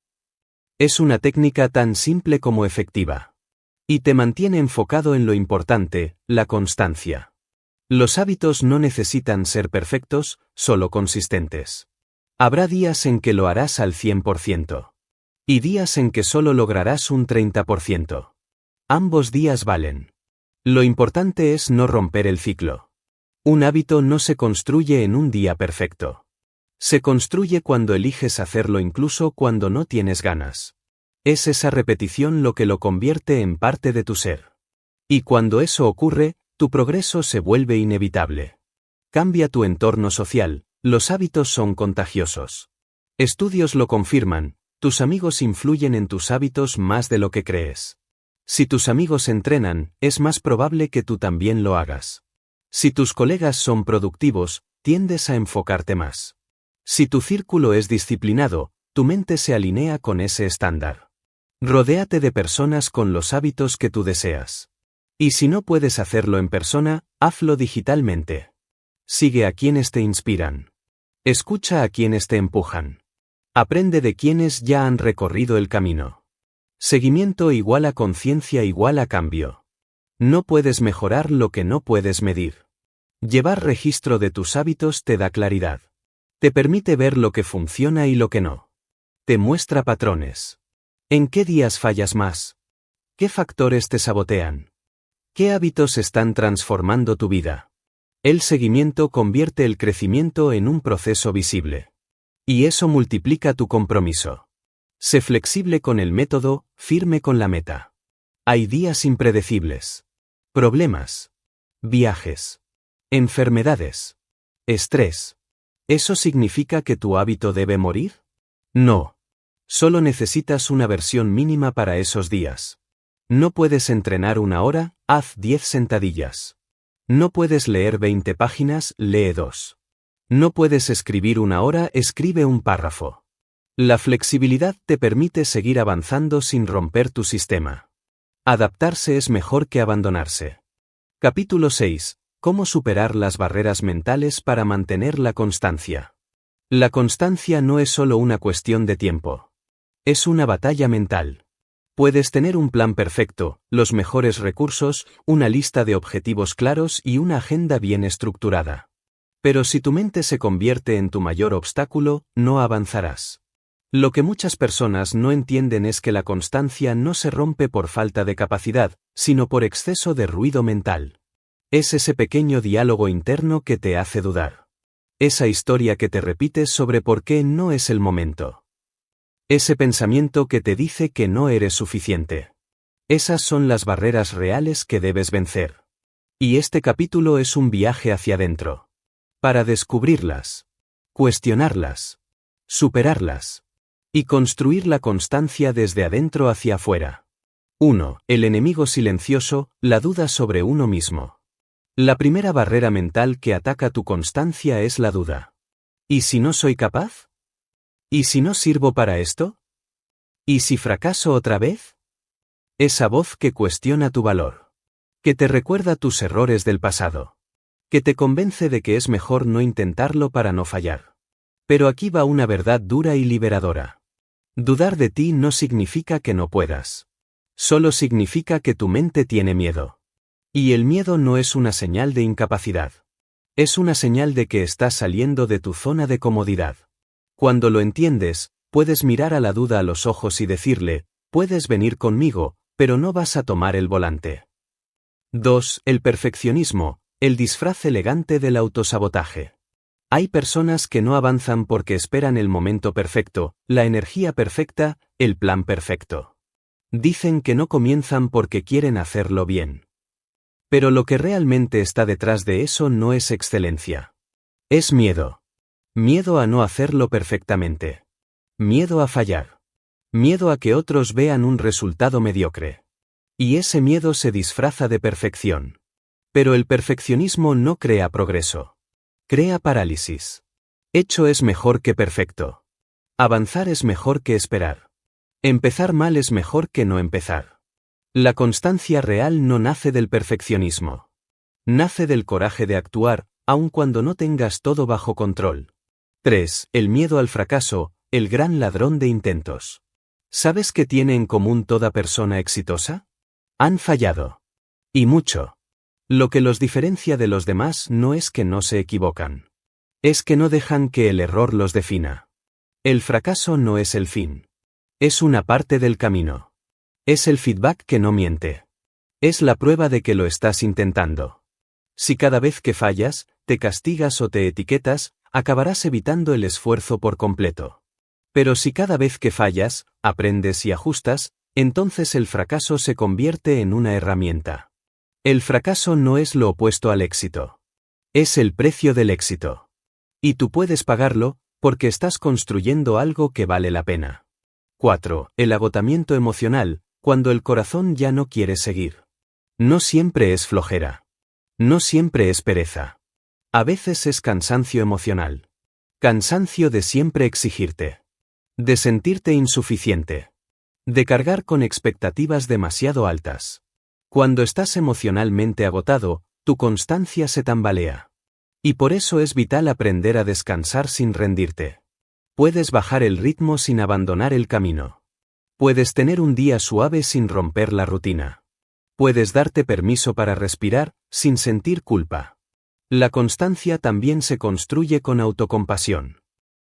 Es una técnica tan simple como efectiva. Y te mantiene enfocado en lo importante, la constancia. Los hábitos no necesitan ser perfectos, solo consistentes. Habrá días en que lo harás al 100%. Y días en que solo lograrás un 30%. Ambos días valen. Lo importante es no romper el ciclo. Un hábito no se construye en un día perfecto. Se construye cuando eliges hacerlo incluso cuando no tienes ganas. Es esa repetición lo que lo convierte en parte de tu ser. Y cuando eso ocurre, tu progreso se vuelve inevitable. Cambia tu entorno social, los hábitos son contagiosos. Estudios lo confirman, tus amigos influyen en tus hábitos más de lo que crees. Si tus amigos entrenan, es más probable que tú también lo hagas. Si tus colegas son productivos, tiendes a enfocarte más. Si tu círculo es disciplinado, tu mente se alinea con ese estándar. Rodéate de personas con los hábitos que tú deseas. Y si no puedes hacerlo en persona, hazlo digitalmente. Sigue a quienes te inspiran. Escucha a quienes te empujan. Aprende de quienes ya han recorrido el camino. Seguimiento igual a conciencia igual a cambio. No puedes mejorar lo que no puedes medir. Llevar registro de tus hábitos te da claridad. Te permite ver lo que funciona y lo que no. Te muestra patrones. ¿En qué días fallas más? ¿Qué factores te sabotean? ¿Qué hábitos están transformando tu vida? El seguimiento convierte el crecimiento en un proceso visible. Y eso multiplica tu compromiso. Sé flexible con el método, firme con la meta. Hay días impredecibles. Problemas. Viajes. Enfermedades. Estrés. ¿Eso significa que tu hábito debe morir? No. Solo necesitas una versión mínima para esos días. No puedes entrenar 1 hora, haz 10 sentadillas. No puedes leer 20 páginas, lee 2. No puedes escribir 1 hora, escribe un párrafo. La flexibilidad te permite seguir avanzando sin romper tu sistema. Adaptarse es mejor que abandonarse. Capítulo 6. Cómo superar las barreras mentales para mantener la constancia. La constancia no es solo una cuestión de tiempo. Es una batalla mental. Puedes tener un plan perfecto, los mejores recursos, una lista de objetivos claros y una agenda bien estructurada. Pero si tu mente se convierte en tu mayor obstáculo, no avanzarás. Lo que muchas personas no entienden es que la constancia no se rompe por falta de capacidad, sino por exceso de ruido mental. Es ese pequeño diálogo interno que te hace dudar. Esa historia que te repites sobre por qué no es el momento. Ese pensamiento que te dice que no eres suficiente. Esas son las barreras reales que debes vencer. Y este capítulo es un viaje hacia adentro. Para descubrirlas, cuestionarlas, superarlas y construir la constancia desde adentro hacia afuera. 1. El enemigo silencioso, la duda sobre uno mismo. La primera barrera mental que ataca tu constancia es la duda. ¿Y si no soy capaz? ¿Y si no sirvo para esto? ¿Y si fracaso otra vez? Esa voz que cuestiona tu valor. Que te recuerda tus errores del pasado. Que te convence de que es mejor no intentarlo para no fallar. Pero aquí va una verdad dura y liberadora. Dudar de ti no significa que no puedas. Solo significa que tu mente tiene miedo. Y el miedo no es una señal de incapacidad. Es una señal de que estás saliendo de tu zona de comodidad. Cuando lo entiendes, puedes mirar a la duda a los ojos y decirle, puedes venir conmigo, pero no vas a tomar el volante. 2. El perfeccionismo, el disfraz elegante del autosabotaje. Hay personas que no avanzan porque esperan el momento perfecto, la energía perfecta, el plan perfecto. Dicen que no comienzan porque quieren hacerlo bien. Pero lo que realmente está detrás de eso no es excelencia. Es miedo. Miedo a no hacerlo perfectamente. Miedo a fallar. Miedo a que otros vean un resultado mediocre. Y ese miedo se disfraza de perfección. Pero el perfeccionismo no crea progreso. Crea parálisis. Hecho es mejor que perfecto. Avanzar es mejor que esperar. Empezar mal es mejor que no empezar. La constancia real no nace del perfeccionismo. Nace del coraje de actuar, aun cuando no tengas todo bajo control. 3. El miedo al fracaso, el gran ladrón de intentos. ¿Sabes qué tiene en común toda persona exitosa? Han fallado. Y mucho. Lo que los diferencia de los demás no es que no se equivocan. Es que no dejan que el error los defina. El fracaso no es el fin. Es una parte del camino. Es el feedback que no miente. Es la prueba de que lo estás intentando. Si cada vez que fallas, te castigas o te etiquetas, acabarás evitando el esfuerzo por completo. Pero si cada vez que fallas, aprendes y ajustas, entonces el fracaso se convierte en una herramienta. El fracaso no es lo opuesto al éxito. Es el precio del éxito. Y tú puedes pagarlo, porque estás construyendo algo que vale la pena. 4. El agotamiento emocional, cuando el corazón ya no quiere seguir. No siempre es flojera. No siempre es pereza. A veces es cansancio emocional. Cansancio de siempre exigirte. De sentirte insuficiente. De cargar con expectativas demasiado altas. Cuando estás emocionalmente agotado, tu constancia se tambalea. Y por eso es vital aprender a descansar sin rendirte. Puedes bajar el ritmo sin abandonar el camino. Puedes tener un día suave sin romper la rutina. Puedes darte permiso para respirar, sin sentir culpa. La constancia también se construye con autocompasión.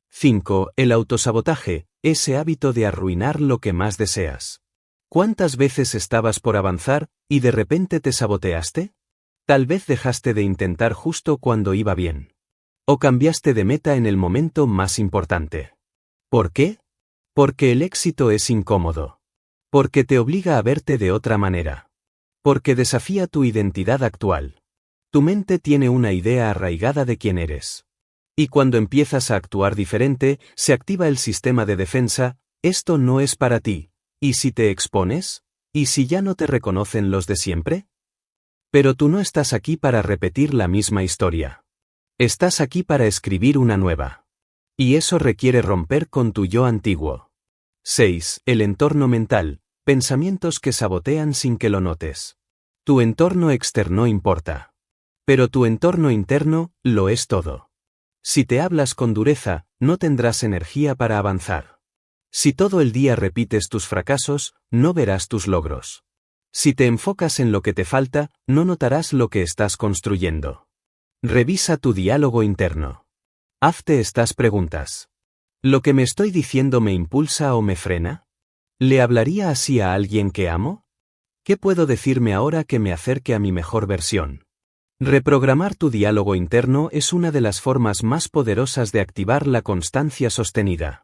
5. El autosabotaje, ese hábito de arruinar lo que más deseas. ¿Cuántas veces estabas por avanzar, y de repente te saboteaste? Tal vez dejaste de intentar justo cuando iba bien. O cambiaste de meta en el momento más importante. ¿Por qué? Porque el éxito es incómodo. Porque te obliga a verte de otra manera. Porque desafía tu identidad actual. Tu mente tiene una idea arraigada de quién eres. Y cuando empiezas a actuar diferente, se activa el sistema de defensa, esto no es para ti. ¿Y si te expones? ¿Y si ya no te reconocen los de siempre? Pero tú no estás aquí para repetir la misma historia. Estás aquí para escribir una nueva. Y eso requiere romper con tu yo antiguo. 6. El entorno mental, pensamientos que sabotean sin que lo notes. Tu entorno externo importa. Pero tu entorno interno, lo es todo. Si te hablas con dureza, no tendrás energía para avanzar. Si todo el día repites tus fracasos, no verás tus logros. Si te enfocas en lo que te falta, no notarás lo que estás construyendo. Revisa tu diálogo interno. Hazte estas preguntas. ¿Lo que me estoy diciendo me impulsa o me frena? ¿Le hablaría así a alguien que amo? ¿Qué puedo decirme ahora que me acerque a mi mejor versión? Reprogramar tu diálogo interno es una de las formas más poderosas de activar la constancia sostenida.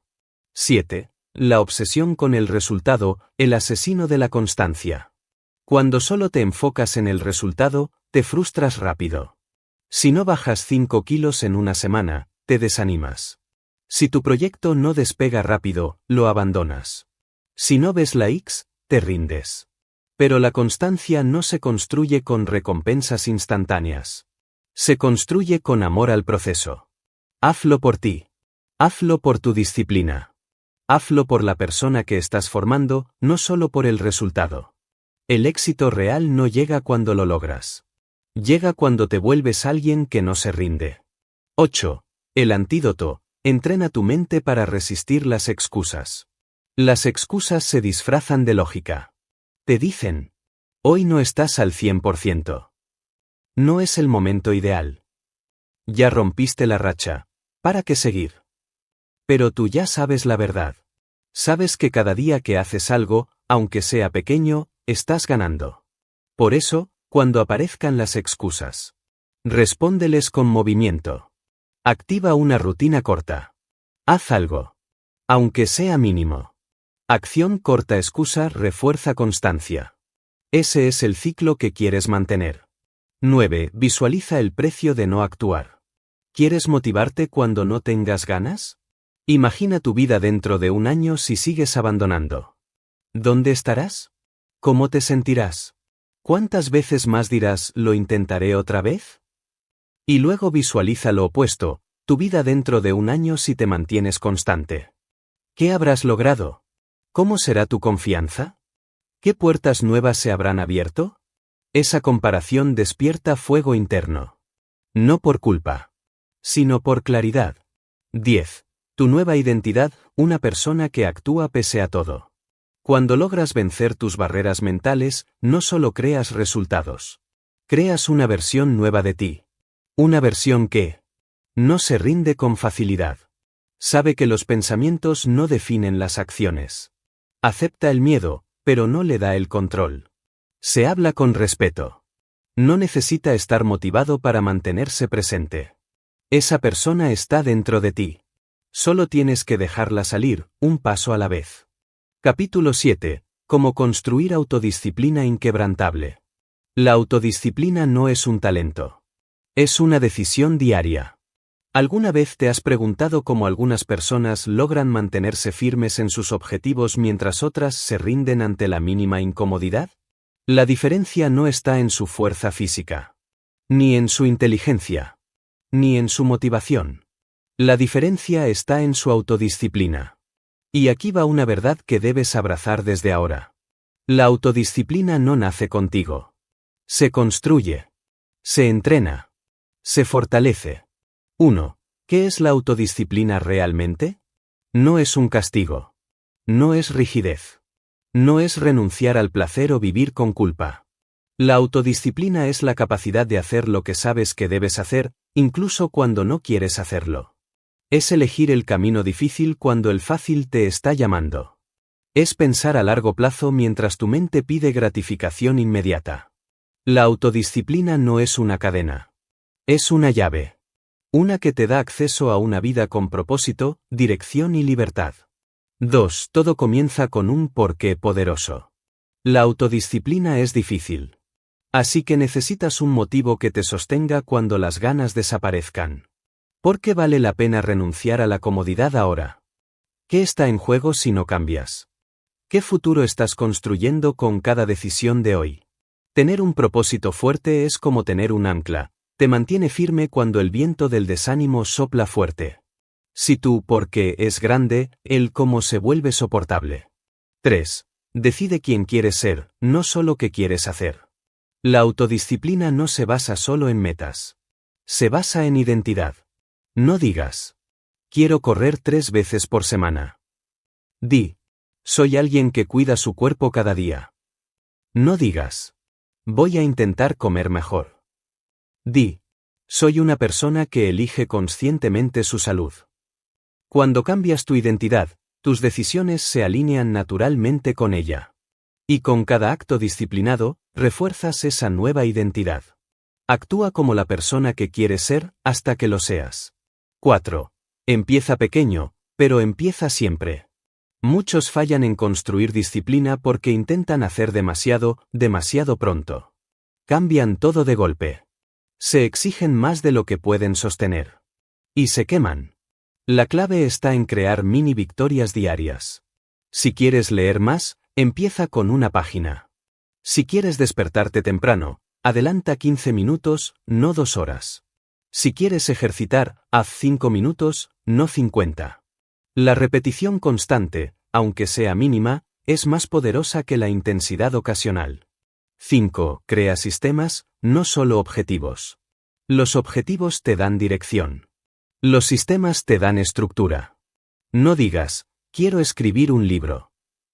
7. La obsesión con el resultado, el asesino de la constancia. Cuando solo te enfocas en el resultado, te frustras rápido. Si no bajas 5 kilos en una semana, te desanimas. Si tu proyecto no despega rápido, lo abandonas. Si no ves likes, te rindes. Pero la constancia no se construye con recompensas instantáneas. Se construye con amor al proceso. Hazlo por ti. Hazlo por tu disciplina. Hazlo por la persona que estás formando, no solo por el resultado. El éxito real no llega cuando lo logras. Llega cuando te vuelves alguien que no se rinde. 8. El antídoto: entrena tu mente para resistir las excusas. Las excusas se disfrazan de lógica. Te dicen: hoy no estás al 100%. No es el momento ideal. Ya rompiste la racha. ¿Para qué seguir? Pero tú ya sabes la verdad. Sabes que cada día que haces algo, aunque sea pequeño, estás ganando. Por eso, cuando aparezcan las excusas, respóndeles con movimiento. Activa una rutina corta. Haz algo. Aunque sea mínimo. Acción corta, excusa refuerza constancia. Ese es el ciclo que quieres mantener. 9. Visualiza el precio de no actuar. ¿Quieres motivarte cuando no tengas ganas? Imagina tu vida dentro de un año si sigues abandonando. ¿Dónde estarás? ¿Cómo te sentirás? ¿Cuántas veces más dirás «lo intentaré otra vez»? Y luego visualiza lo opuesto, tu vida dentro de un año si te mantienes constante. ¿Qué habrás logrado? ¿Cómo será tu confianza? ¿Qué puertas nuevas se habrán abierto? Esa comparación despierta fuego interno. No por culpa, sino por claridad. 10. Tu nueva identidad, una persona que actúa pese a todo. Cuando logras vencer tus barreras mentales, no solo creas resultados. Creas una versión nueva de ti. Una versión que no se rinde con facilidad. Sabe que los pensamientos no definen las acciones. Acepta el miedo, pero no le da el control. Se habla con respeto. No necesita estar motivado para mantenerse presente. Esa persona está dentro de ti. Solo tienes que dejarla salir, un paso a la vez. Capítulo 7. Cómo construir autodisciplina inquebrantable. La autodisciplina no es un talento. Es una decisión diaria. ¿Alguna vez te has preguntado cómo algunas personas logran mantenerse firmes en sus objetivos mientras otras se rinden ante la mínima incomodidad? La diferencia no está en su fuerza física, ni en su inteligencia, ni en su motivación. La diferencia está en su autodisciplina. Y aquí va una verdad que debes abrazar desde ahora. La autodisciplina no nace contigo. Se construye. Se entrena. Se fortalece. 1. ¿Qué es la autodisciplina realmente? No es un castigo. No es rigidez. No es renunciar al placer o vivir con culpa. La autodisciplina es la capacidad de hacer lo que sabes que debes hacer, incluso cuando no quieres hacerlo. Es elegir el camino difícil cuando el fácil te está llamando. Es pensar a largo plazo mientras tu mente pide gratificación inmediata. La autodisciplina no es una cadena. Es una llave. Una que te da acceso a una vida con propósito, dirección y libertad. 2. Todo comienza con un porqué poderoso. La autodisciplina es difícil. Así que necesitas un motivo que te sostenga cuando las ganas desaparezcan. ¿Por qué vale la pena renunciar a la comodidad ahora? ¿Qué está en juego si no cambias? ¿Qué futuro estás construyendo con cada decisión de hoy? Tener un propósito fuerte es como tener un ancla, te mantiene firme cuando el viento del desánimo sopla fuerte. Si tu por qué es grande, el cómo se vuelve soportable. 3. Decide quién quieres ser, no solo qué quieres hacer. La autodisciplina no se basa solo en metas. Se basa en identidad. No digas: quiero correr 3 veces por semana. Di: soy alguien que cuida su cuerpo cada día. No digas: voy a intentar comer mejor. Di: soy una persona que elige conscientemente su salud. Cuando cambias tu identidad, tus decisiones se alinean naturalmente con ella. Y con cada acto disciplinado, refuerzas esa nueva identidad. Actúa como la persona que quieres ser hasta que lo seas. 4. Empieza pequeño, pero empieza siempre. Muchos fallan en construir disciplina porque intentan hacer demasiado pronto. Cambian todo de golpe. Se exigen más de lo que pueden sostener. Y se queman. La clave está en crear mini victorias diarias. Si quieres leer más, empieza con una página. Si quieres despertarte temprano, adelanta 15 minutos, no 2 horas. Si quieres ejercitar, haz 5 minutos, no 50. La repetición constante, aunque sea mínima, es más poderosa que la intensidad ocasional. 5. Crea sistemas, no solo objetivos. Los objetivos te dan dirección. Los sistemas te dan estructura. No digas: quiero escribir un libro.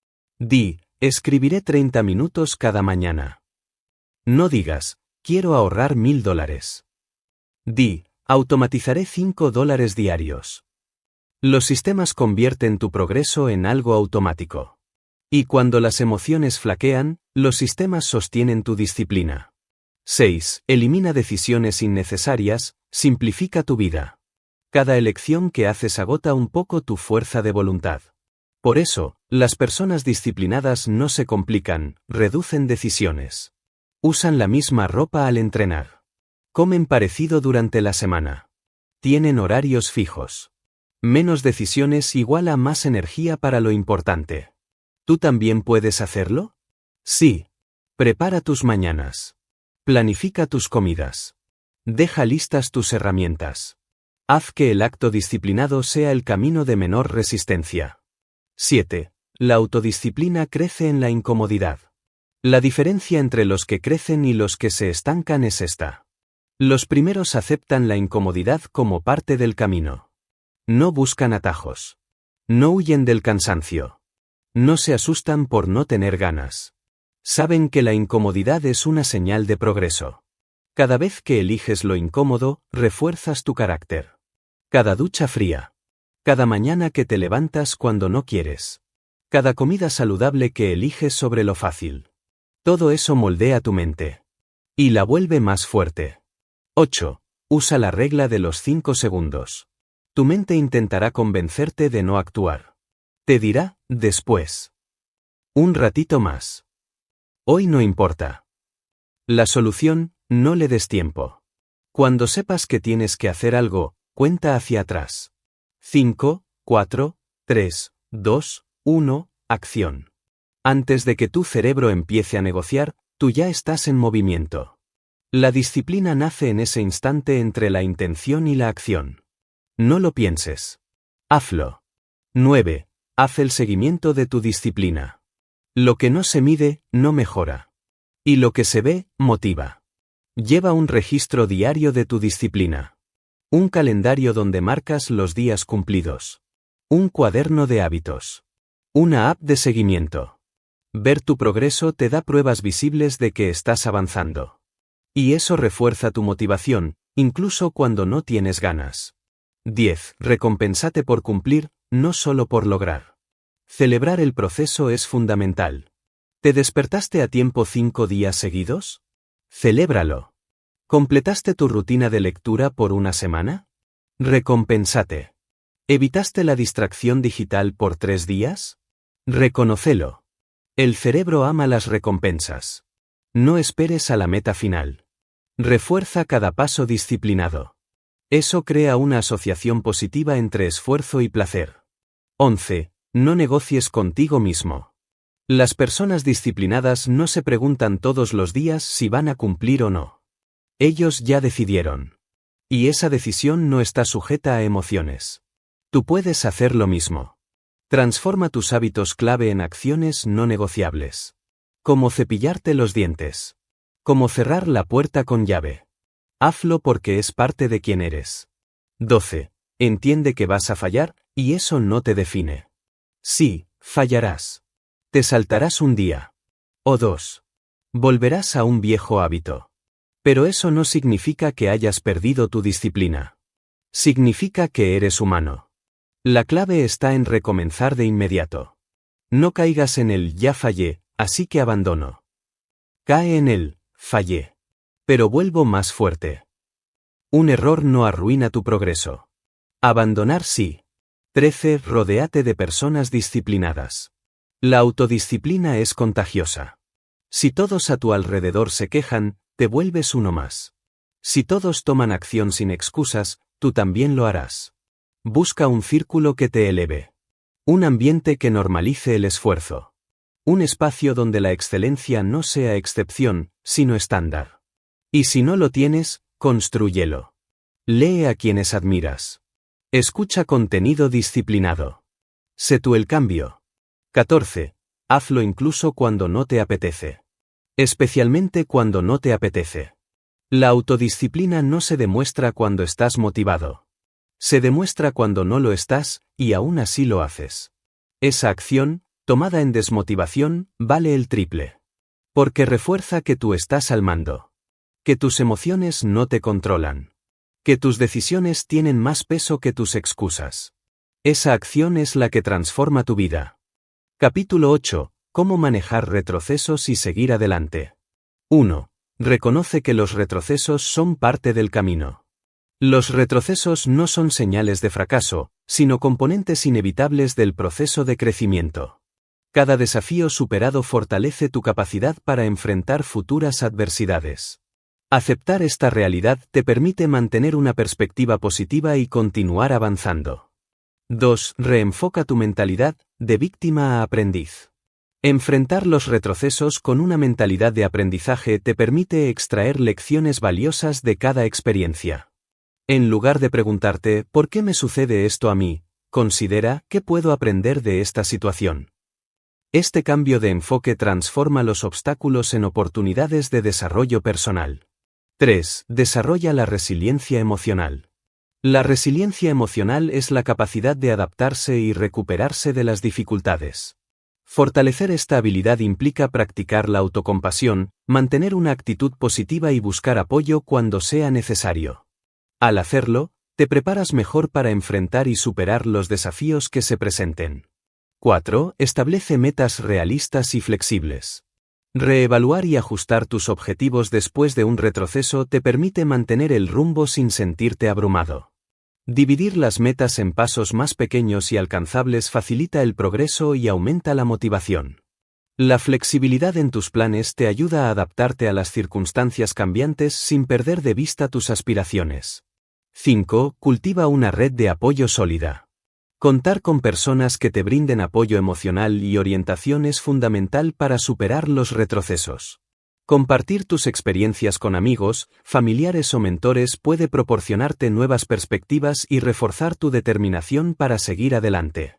Di: escribiré 30 minutos cada mañana. No digas: quiero ahorrar $1000. Di: automatizaré $5 diarios. Los sistemas convierten tu progreso en algo automático. Y cuando las emociones flaquean, los sistemas sostienen tu disciplina. 6. Elimina decisiones innecesarias, simplifica tu vida. Cada elección que haces agota un poco tu fuerza de voluntad. Por eso, las personas disciplinadas no se complican, reducen decisiones. Usan la misma ropa al entrenar. Comen parecido durante la semana. Tienen horarios fijos. Menos decisiones igual a más energía para lo importante. ¿Tú también puedes hacerlo? Sí. Prepara tus mañanas. Planifica tus comidas. Deja listas tus herramientas. Haz que el acto disciplinado sea el camino de menor resistencia. 7. La autodisciplina crece en la incomodidad. La diferencia entre los que crecen y los que se estancan es esta. Los primeros aceptan la incomodidad como parte del camino. No buscan atajos. No huyen del cansancio. No se asustan por no tener ganas. Saben que la incomodidad es una señal de progreso. Cada vez que eliges lo incómodo, refuerzas tu carácter. Cada ducha fría. Cada mañana que te levantas cuando no quieres. Cada comida saludable que eliges sobre lo fácil. Todo eso moldea tu mente. Y la vuelve más fuerte. 8. Usa la regla de los 5 segundos. Tu mente intentará convencerte de no actuar. Te dirá: después. Un ratito más. Hoy no importa. La solución: no le des tiempo. Cuando sepas que tienes que hacer algo, cuenta hacia atrás. 5, 4, 3, 2, 1, acción. Antes de que tu cerebro empiece a negociar, tú ya estás en movimiento. La disciplina nace en ese instante entre la intención y la acción. No lo pienses. Hazlo. 9. Haz el seguimiento de tu disciplina. Lo que no se mide, no mejora. Y lo que se ve, motiva. Lleva un registro diario de tu disciplina. Un calendario donde marcas los días cumplidos. Un cuaderno de hábitos. Una app de seguimiento. Ver tu progreso te da pruebas visibles de que estás avanzando. Y eso refuerza tu motivación, incluso cuando no tienes ganas. 10. Recompénsate por cumplir, no solo por lograr. Celebrar el proceso es fundamental. ¿Te despertaste a tiempo 5 días seguidos? Celébralo. ¿Completaste tu rutina de lectura por una semana? Recompénsate. ¿Evitaste la distracción digital por 3 días? Reconócelo. El cerebro ama las recompensas. No esperes a la meta final. Refuerza cada paso disciplinado. Eso crea una asociación positiva entre esfuerzo y placer. 11. No negocies contigo mismo. Las personas disciplinadas no se preguntan todos los días si van a cumplir o no. Ellos ya decidieron. Y esa decisión no está sujeta a emociones. Tú puedes hacer lo mismo. Transforma tus hábitos clave en acciones no negociables. Como cepillarte los dientes. Como cerrar la puerta con llave. Hazlo porque es parte de quien eres. 12. Entiende que vas a fallar, y eso no te define. Sí, Fallarás. Te saltarás un día. O dos. Volverás a un viejo hábito. Pero eso no significa que hayas perdido tu disciplina. Significa que eres humano. La clave está en recomenzar de inmediato. No caigas en el ya fallé, así que abandono. Cae en el fallé. Pero vuelvo más fuerte. Un error no arruina tu progreso. Abandonar sí. 13. Rodéate de personas disciplinadas. La autodisciplina es contagiosa. Si todos a tu alrededor se quejan, te vuelves uno más. Si todos toman acción sin excusas, tú también lo harás. Busca un círculo que te eleve. Un ambiente que normalice el esfuerzo. Un espacio donde la excelencia no sea excepción, sino estándar. Y si no lo tienes, constrúyelo. Lee a quienes admiras. Escucha contenido disciplinado. Sé tú el cambio. 14. Hazlo incluso cuando no te apetece. Especialmente cuando no te apetece. La autodisciplina no se demuestra cuando estás motivado. Se demuestra cuando no lo estás, y aún así lo haces. Esa acción, tomada en desmotivación, vale el triple. Porque refuerza que tú estás al mando. Que tus emociones no te controlan. Que tus decisiones tienen más peso que tus excusas. Esa acción es la que transforma tu vida. Capítulo 8. ¿Cómo manejar retrocesos y seguir adelante? 1. Reconoce que los retrocesos son parte del camino. Los retrocesos no son señales de fracaso, sino componentes inevitables del proceso de crecimiento. Cada desafío superado fortalece tu capacidad para enfrentar futuras adversidades. Aceptar esta realidad te permite mantener una perspectiva positiva y continuar avanzando. 2. Reenfoca tu mentalidad, de víctima a aprendiz. Enfrentar los retrocesos con una mentalidad de aprendizaje te permite extraer lecciones valiosas de cada experiencia. En lugar de preguntarte ¿por qué me sucede esto a mí?, considera ¿qué puedo aprender de esta situación? Este cambio de enfoque transforma los obstáculos en oportunidades de desarrollo personal. 3. Desarrolla la resiliencia emocional. La resiliencia emocional es la capacidad de adaptarse y recuperarse de las dificultades. Fortalecer esta habilidad implica practicar la autocompasión, mantener una actitud positiva y buscar apoyo cuando sea necesario. Al hacerlo, te preparas mejor para enfrentar y superar los desafíos que se presenten. 4. Establece metas realistas y flexibles. Reevaluar y ajustar tus objetivos después de un retroceso te permite mantener el rumbo sin sentirte abrumado. Dividir las metas en pasos más pequeños y alcanzables facilita el progreso y aumenta la motivación. La flexibilidad en tus planes te ayuda a adaptarte a las circunstancias cambiantes sin perder de vista tus aspiraciones. 5. Cultiva una red de apoyo sólida. Contar con personas que te brinden apoyo emocional y orientación es fundamental para superar los retrocesos. Compartir tus experiencias con amigos, familiares o mentores puede proporcionarte nuevas perspectivas y reforzar tu determinación para seguir adelante.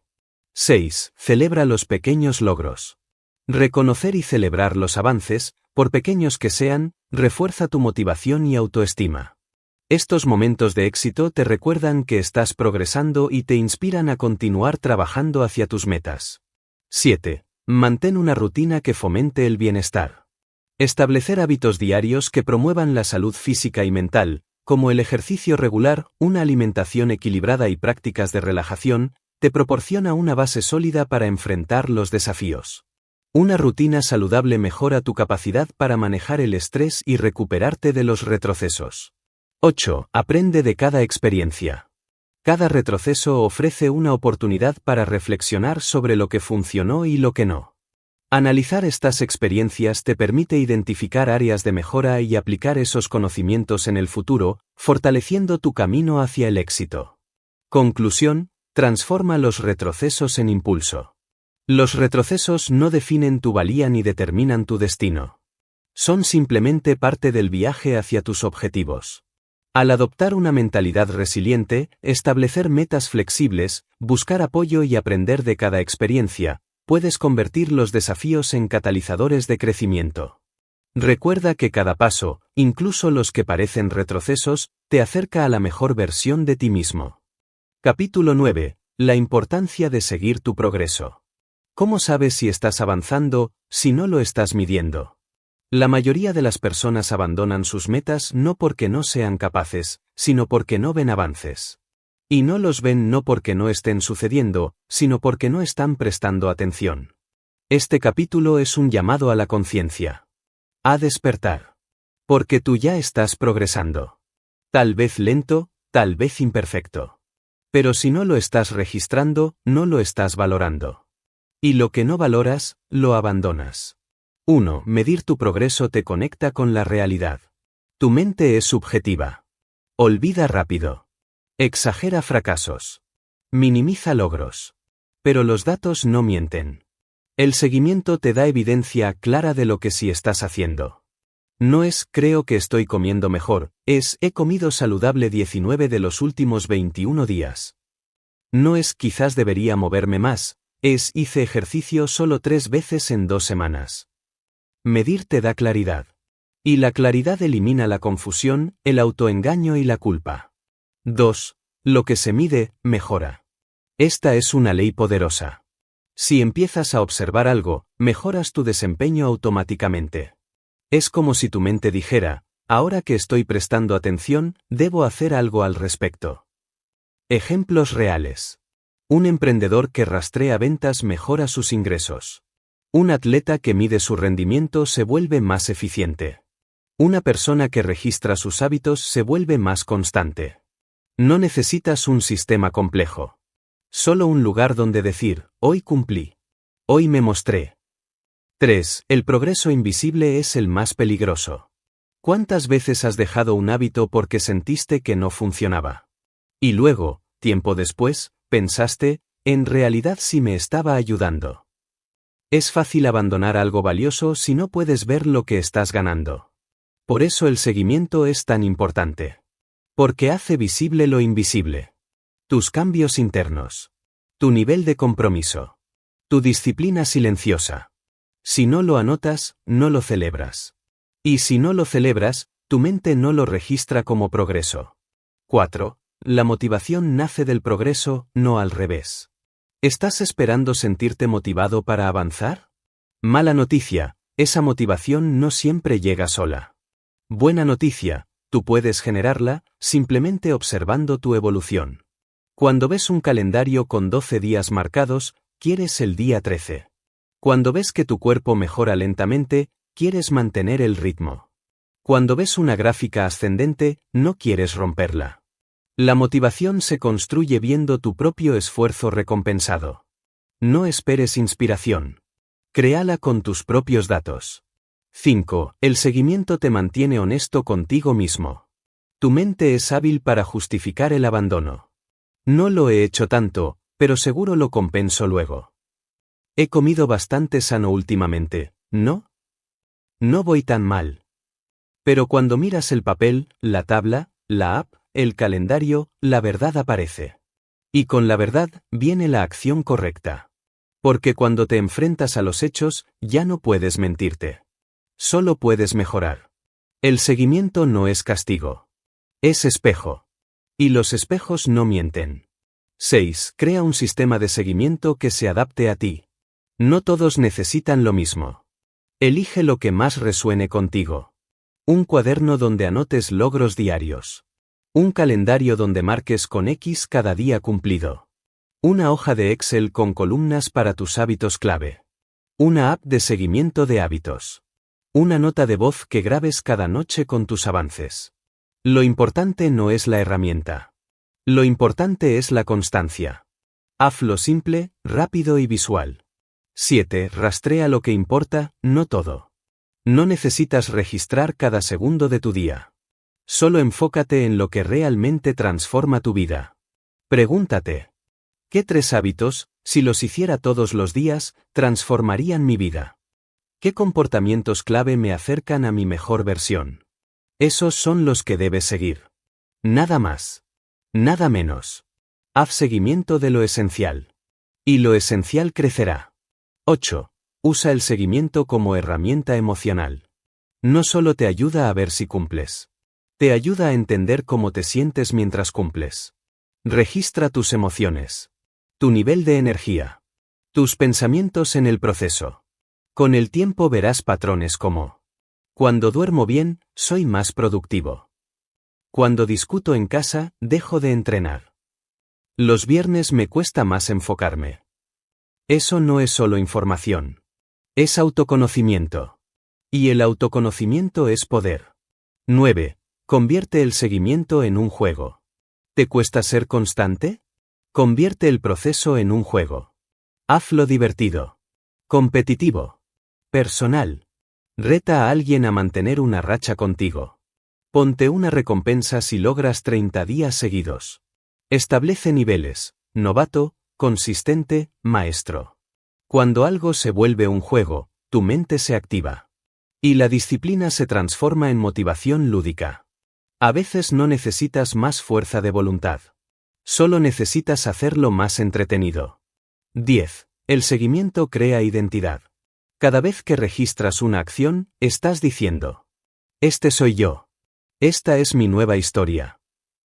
6. Celebra los pequeños logros. Reconocer y celebrar los avances, por pequeños que sean, refuerza tu motivación y autoestima. Estos momentos de éxito te recuerdan que estás progresando y te inspiran a continuar trabajando hacia tus metas. 7. Mantén una rutina que fomente el bienestar. Establecer hábitos diarios que promuevan la salud física y mental, como el ejercicio regular, una alimentación equilibrada y prácticas de relajación, te proporciona una base sólida para enfrentar los desafíos. Una rutina saludable mejora tu capacidad para manejar el estrés y recuperarte de los retrocesos. 8. Aprende de cada experiencia. Cada retroceso ofrece una oportunidad para reflexionar sobre lo que funcionó y lo que no. Analizar estas experiencias te permite identificar áreas de mejora y aplicar esos conocimientos en el futuro, fortaleciendo tu camino hacia el éxito. Conclusión: transforma los retrocesos en impulso. Los retrocesos no definen tu valía ni determinan tu destino. Son simplemente parte del viaje hacia tus objetivos. Al adoptar una mentalidad resiliente, establecer metas flexibles, buscar apoyo y aprender de cada experiencia, puedes convertir los desafíos en catalizadores de crecimiento. Recuerda que cada paso, incluso los que parecen retrocesos, te acerca a la mejor versión de ti mismo. Capítulo 9. La importancia de seguir tu progreso. ¿Cómo sabes si estás avanzando, si no lo estás midiendo? La mayoría de las personas abandonan sus metas no porque no sean capaces, sino porque no ven avances. Y no los ven no porque no estén sucediendo, sino porque no están prestando atención. Este capítulo es un llamado a la conciencia. A despertar. Porque tú ya estás progresando. Tal vez lento, tal vez imperfecto. Pero si no lo estás registrando, no lo estás valorando. Y lo que no valoras, lo abandonas. 1. Medir tu progreso te conecta con la realidad. Tu mente es subjetiva. Olvida rápido. Exagera fracasos. Minimiza logros. Pero los datos no mienten. El seguimiento te da evidencia clara de lo que sí estás haciendo. No es creo que estoy comiendo mejor, es he comido saludable 19 de los últimos 21 días. No es quizás debería moverme más, es hice ejercicio solo 3 veces en 2 semanas. Medir te da claridad. Y la claridad elimina la confusión, el autoengaño y la culpa. 2. Lo que se mide, mejora. Esta es una ley poderosa. Si empiezas a observar algo, mejoras tu desempeño automáticamente. Es como si tu mente dijera, ahora que estoy prestando atención, debo hacer algo al respecto. Ejemplos reales. Un emprendedor que rastrea ventas mejora sus ingresos. Un atleta que mide su rendimiento se vuelve más eficiente. Una persona que registra sus hábitos se vuelve más constante. No necesitas un sistema complejo. Solo un lugar donde decir, hoy cumplí. Hoy me mostré. 3. El progreso invisible es el más peligroso. ¿Cuántas veces has dejado un hábito porque sentiste que no funcionaba? Y luego, tiempo después, pensaste, en realidad sí me estaba ayudando. Es fácil abandonar algo valioso si no puedes ver lo que estás ganando. Por eso el seguimiento es tan importante. Porque hace visible lo invisible. Tus cambios internos. Tu nivel de compromiso. Tu disciplina silenciosa. Si no lo anotas, no lo celebras. Y si no lo celebras, tu mente no lo registra como progreso. 4. La motivación nace del progreso, no al revés. ¿Estás esperando sentirte motivado para avanzar? Mala noticia, esa motivación no siempre llega sola. Buena noticia, tú puedes generarla, simplemente observando tu evolución. Cuando ves un calendario con 12 días marcados, quieres el día 13. Cuando ves que tu cuerpo mejora lentamente, quieres mantener el ritmo. Cuando ves una gráfica ascendente, no quieres romperla. La motivación se construye viendo tu propio esfuerzo recompensado. No esperes inspiración. Créala con tus propios datos. 5. El seguimiento te mantiene honesto contigo mismo. Tu mente es hábil para justificar el abandono. No lo he hecho tanto, pero seguro lo compenso luego. He comido bastante sano últimamente, ¿no? No voy tan mal. Pero cuando miras el papel, la tabla, la app, el calendario, la verdad aparece. Y con la verdad, viene la acción correcta. Porque cuando te enfrentas a los hechos, ya no puedes mentirte. Solo puedes mejorar. El seguimiento no es castigo. Es espejo. Y los espejos no mienten. 6. Crea un sistema de seguimiento que se adapte a ti. No todos necesitan lo mismo. Elige lo que más resuene contigo. Un cuaderno donde anotes logros diarios. Un calendario donde marques con X cada día cumplido. Una hoja de Excel con columnas para tus hábitos clave. Una app de seguimiento de hábitos. Una nota de voz que grabes cada noche con tus avances. Lo importante no es la herramienta. Lo importante es la constancia. Hazlo simple, rápido y visual. 7. Rastrea lo que importa, no todo. No necesitas registrar cada segundo de tu día. Solo enfócate en lo que realmente transforma tu vida. Pregúntate. ¿Qué 3 hábitos, si los hiciera todos los días, transformarían mi vida? ¿Qué comportamientos clave me acercan a mi mejor versión? Esos son los que debes seguir. Nada más. Nada menos. Haz seguimiento de lo esencial. Y lo esencial crecerá. 8. Usa el seguimiento como herramienta emocional. No solo te ayuda a ver si cumples. Te ayuda a entender cómo te sientes mientras cumples. Registra tus emociones. Tu nivel de energía. Tus pensamientos en el proceso. Con el tiempo verás patrones como: cuando duermo bien, soy más productivo. Cuando discuto en casa, dejo de entrenar. Los viernes me cuesta más enfocarme. Eso no es solo información. Es autoconocimiento. Y el autoconocimiento es poder. 9. Convierte el seguimiento en un juego. ¿Te cuesta ser constante? Convierte el proceso en un juego. Hazlo divertido. Competitivo. Personal. Reta a alguien a mantener una racha contigo. Ponte una recompensa si logras 30 días seguidos. Establece niveles: novato, consistente, maestro. Cuando algo se vuelve un juego, tu mente se activa. Y la disciplina se transforma en motivación lúdica. A veces no necesitas más fuerza de voluntad. Solo necesitas hacerlo más entretenido. 10. El seguimiento crea identidad. Cada vez que registras una acción, estás diciendo: este soy yo. Esta es mi nueva historia.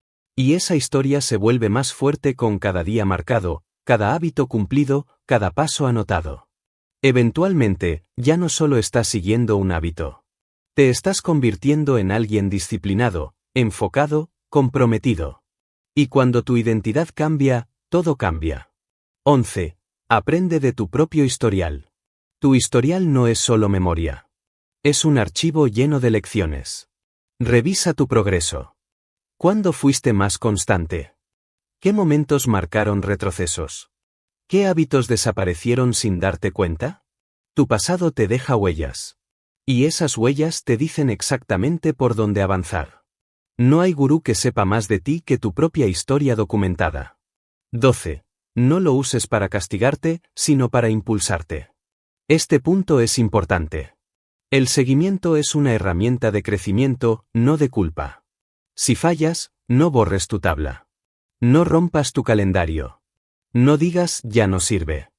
Y esa historia se vuelve más fuerte con cada día marcado, cada hábito cumplido, cada paso anotado. Eventualmente, ya no solo estás siguiendo un hábito. Te estás convirtiendo en alguien disciplinado, enfocado, comprometido. Y cuando tu identidad cambia, todo cambia. 11. Aprende de tu propio historial. Tu historial no es solo memoria. Es un archivo lleno de lecciones. Revisa tu progreso. ¿Cuándo fuiste más constante? ¿Qué momentos marcaron retrocesos? ¿Qué hábitos desaparecieron sin darte cuenta? Tu pasado te deja huellas. Y esas huellas te dicen exactamente por dónde avanzar. No hay gurú que sepa más de ti que tu propia historia documentada. 12. No lo uses para castigarte, sino para impulsarte. Este punto es importante. El seguimiento es una herramienta de crecimiento, no de culpa. Si fallas, no borres tu tabla. No rompas tu calendario. No digas ya no sirve.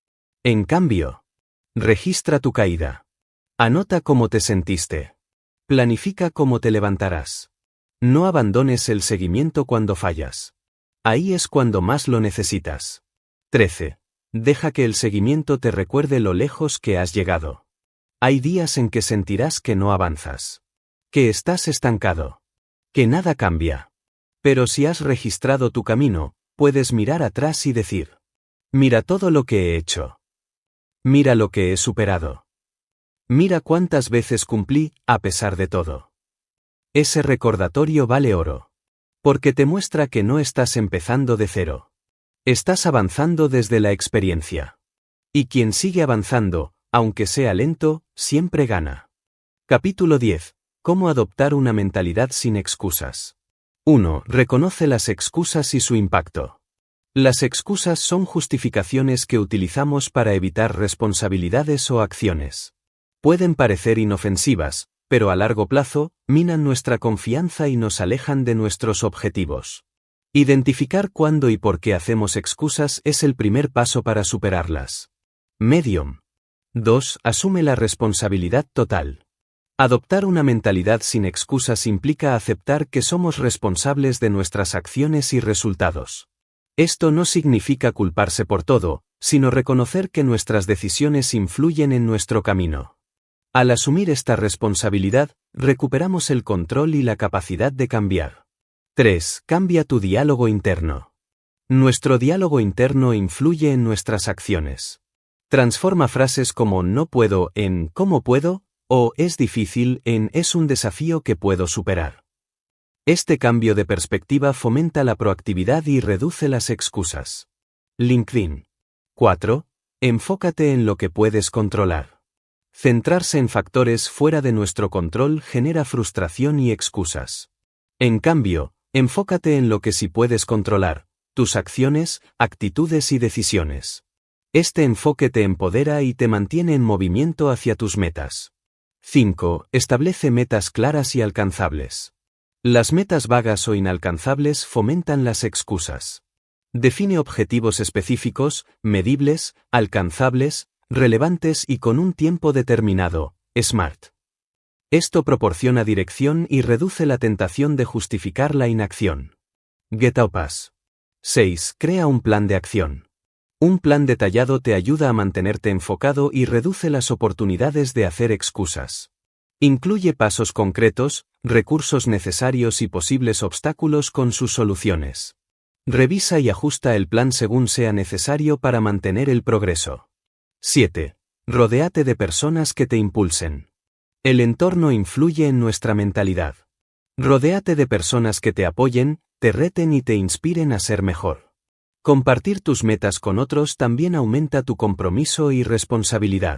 En cambio, registra tu caída. Anota cómo te sentiste. Planifica cómo te levantarás. No abandones el seguimiento cuando fallas. Ahí es cuando más lo necesitas. 13. Deja que el seguimiento te recuerde lo lejos que has llegado. Hay días en que sentirás que no avanzas. Que estás estancado. Que nada cambia. Pero si has registrado tu camino, puedes mirar atrás y decir: mira todo lo que he hecho. Mira lo que he superado. Mira cuántas veces cumplí, a pesar de todo. Ese recordatorio vale oro. Porque te muestra que no estás empezando de cero. Estás avanzando desde la experiencia. Y quien sigue avanzando, aunque sea lento, siempre gana. Capítulo 10. ¿Cómo adoptar una mentalidad sin excusas? 1. Reconoce las excusas y su impacto. Las excusas son justificaciones que utilizamos para evitar responsabilidades o acciones. Pueden parecer inofensivas, pero a largo plazo, minan nuestra confianza y nos alejan de nuestros objetivos. Identificar cuándo y por qué hacemos excusas es el primer paso para superarlas. Medium. 2. Asume la responsabilidad total. Adoptar una mentalidad sin excusas implica aceptar que somos responsables de nuestras acciones y resultados. Esto no significa culparse por todo, sino reconocer que nuestras decisiones influyen en nuestro camino. Al asumir esta responsabilidad, recuperamos el control y la capacidad de cambiar. 3. Cambia tu diálogo interno. Nuestro diálogo interno influye en nuestras acciones. Transforma frases como no puedo en ¿cómo puedo? O es difícil en es un desafío que puedo superar. Este cambio de perspectiva fomenta la proactividad y reduce las excusas. LinkedIn. 4. Enfócate en lo que puedes controlar. Centrarse en factores fuera de nuestro control genera frustración y excusas. En cambio, enfócate en lo que sí puedes controlar, tus acciones, actitudes y decisiones. Este enfoque te empodera y te mantiene en movimiento hacia tus metas. 5. Establece metas claras y alcanzables. Las metas vagas o inalcanzables fomentan las excusas. Define objetivos específicos, medibles, alcanzables, relevantes y con un tiempo determinado, SMART. Esto proporciona dirección y reduce la tentación de justificar la inacción. Get Up Us. 6. Crea un plan de acción. Un plan detallado te ayuda a mantenerte enfocado y reduce las oportunidades de hacer excusas. Incluye pasos concretos, recursos necesarios y posibles obstáculos con sus soluciones. Revisa y ajusta el plan según sea necesario para mantener el progreso. 7. Rodéate de personas que te impulsen. El entorno influye en nuestra mentalidad. Rodéate de personas que te apoyen, te reten y te inspiren a ser mejor. Compartir tus metas con otros también aumenta tu compromiso y responsabilidad.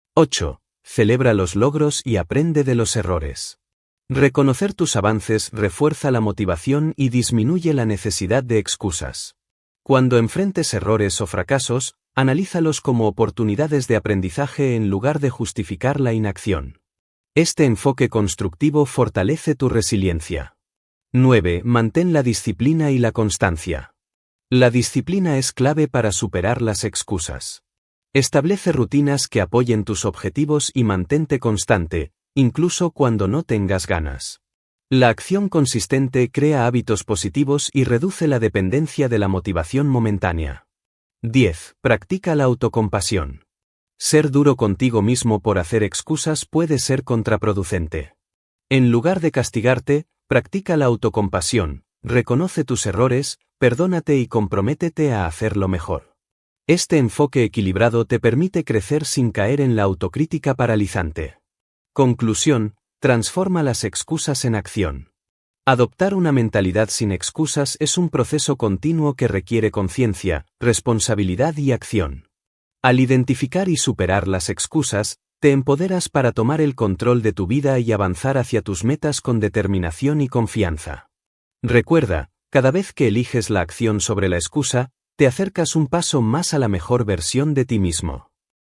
8. Celebra los logros y aprende de los errores. Reconocer tus avances refuerza la motivación y disminuye la necesidad de excusas. Cuando enfrentes errores o fracasos, analízalos como oportunidades de aprendizaje en lugar de justificar la inacción. Este enfoque constructivo fortalece tu resiliencia. 9. Mantén la disciplina y la constancia. La disciplina es clave para superar las excusas. Establece rutinas que apoyen tus objetivos y mantente constante, incluso cuando no tengas ganas. La acción consistente crea hábitos positivos y reduce la dependencia de la motivación momentánea. 10. Practica la autocompasión. Ser duro contigo mismo por hacer excusas puede ser contraproducente. En lugar de castigarte, practica la autocompasión, reconoce tus errores, perdónate y comprométete a hacerlo mejor. Este enfoque equilibrado te permite crecer sin caer en la autocrítica paralizante. Conclusión: transforma las excusas en acción. Adoptar una mentalidad sin excusas es un proceso continuo que requiere conciencia, responsabilidad y acción. Al identificar y superar las excusas, te empoderas para tomar el control de tu vida y avanzar hacia tus metas con determinación y confianza. Recuerda, cada vez que eliges la acción sobre la excusa, te acercas un paso más a la mejor versión de ti mismo.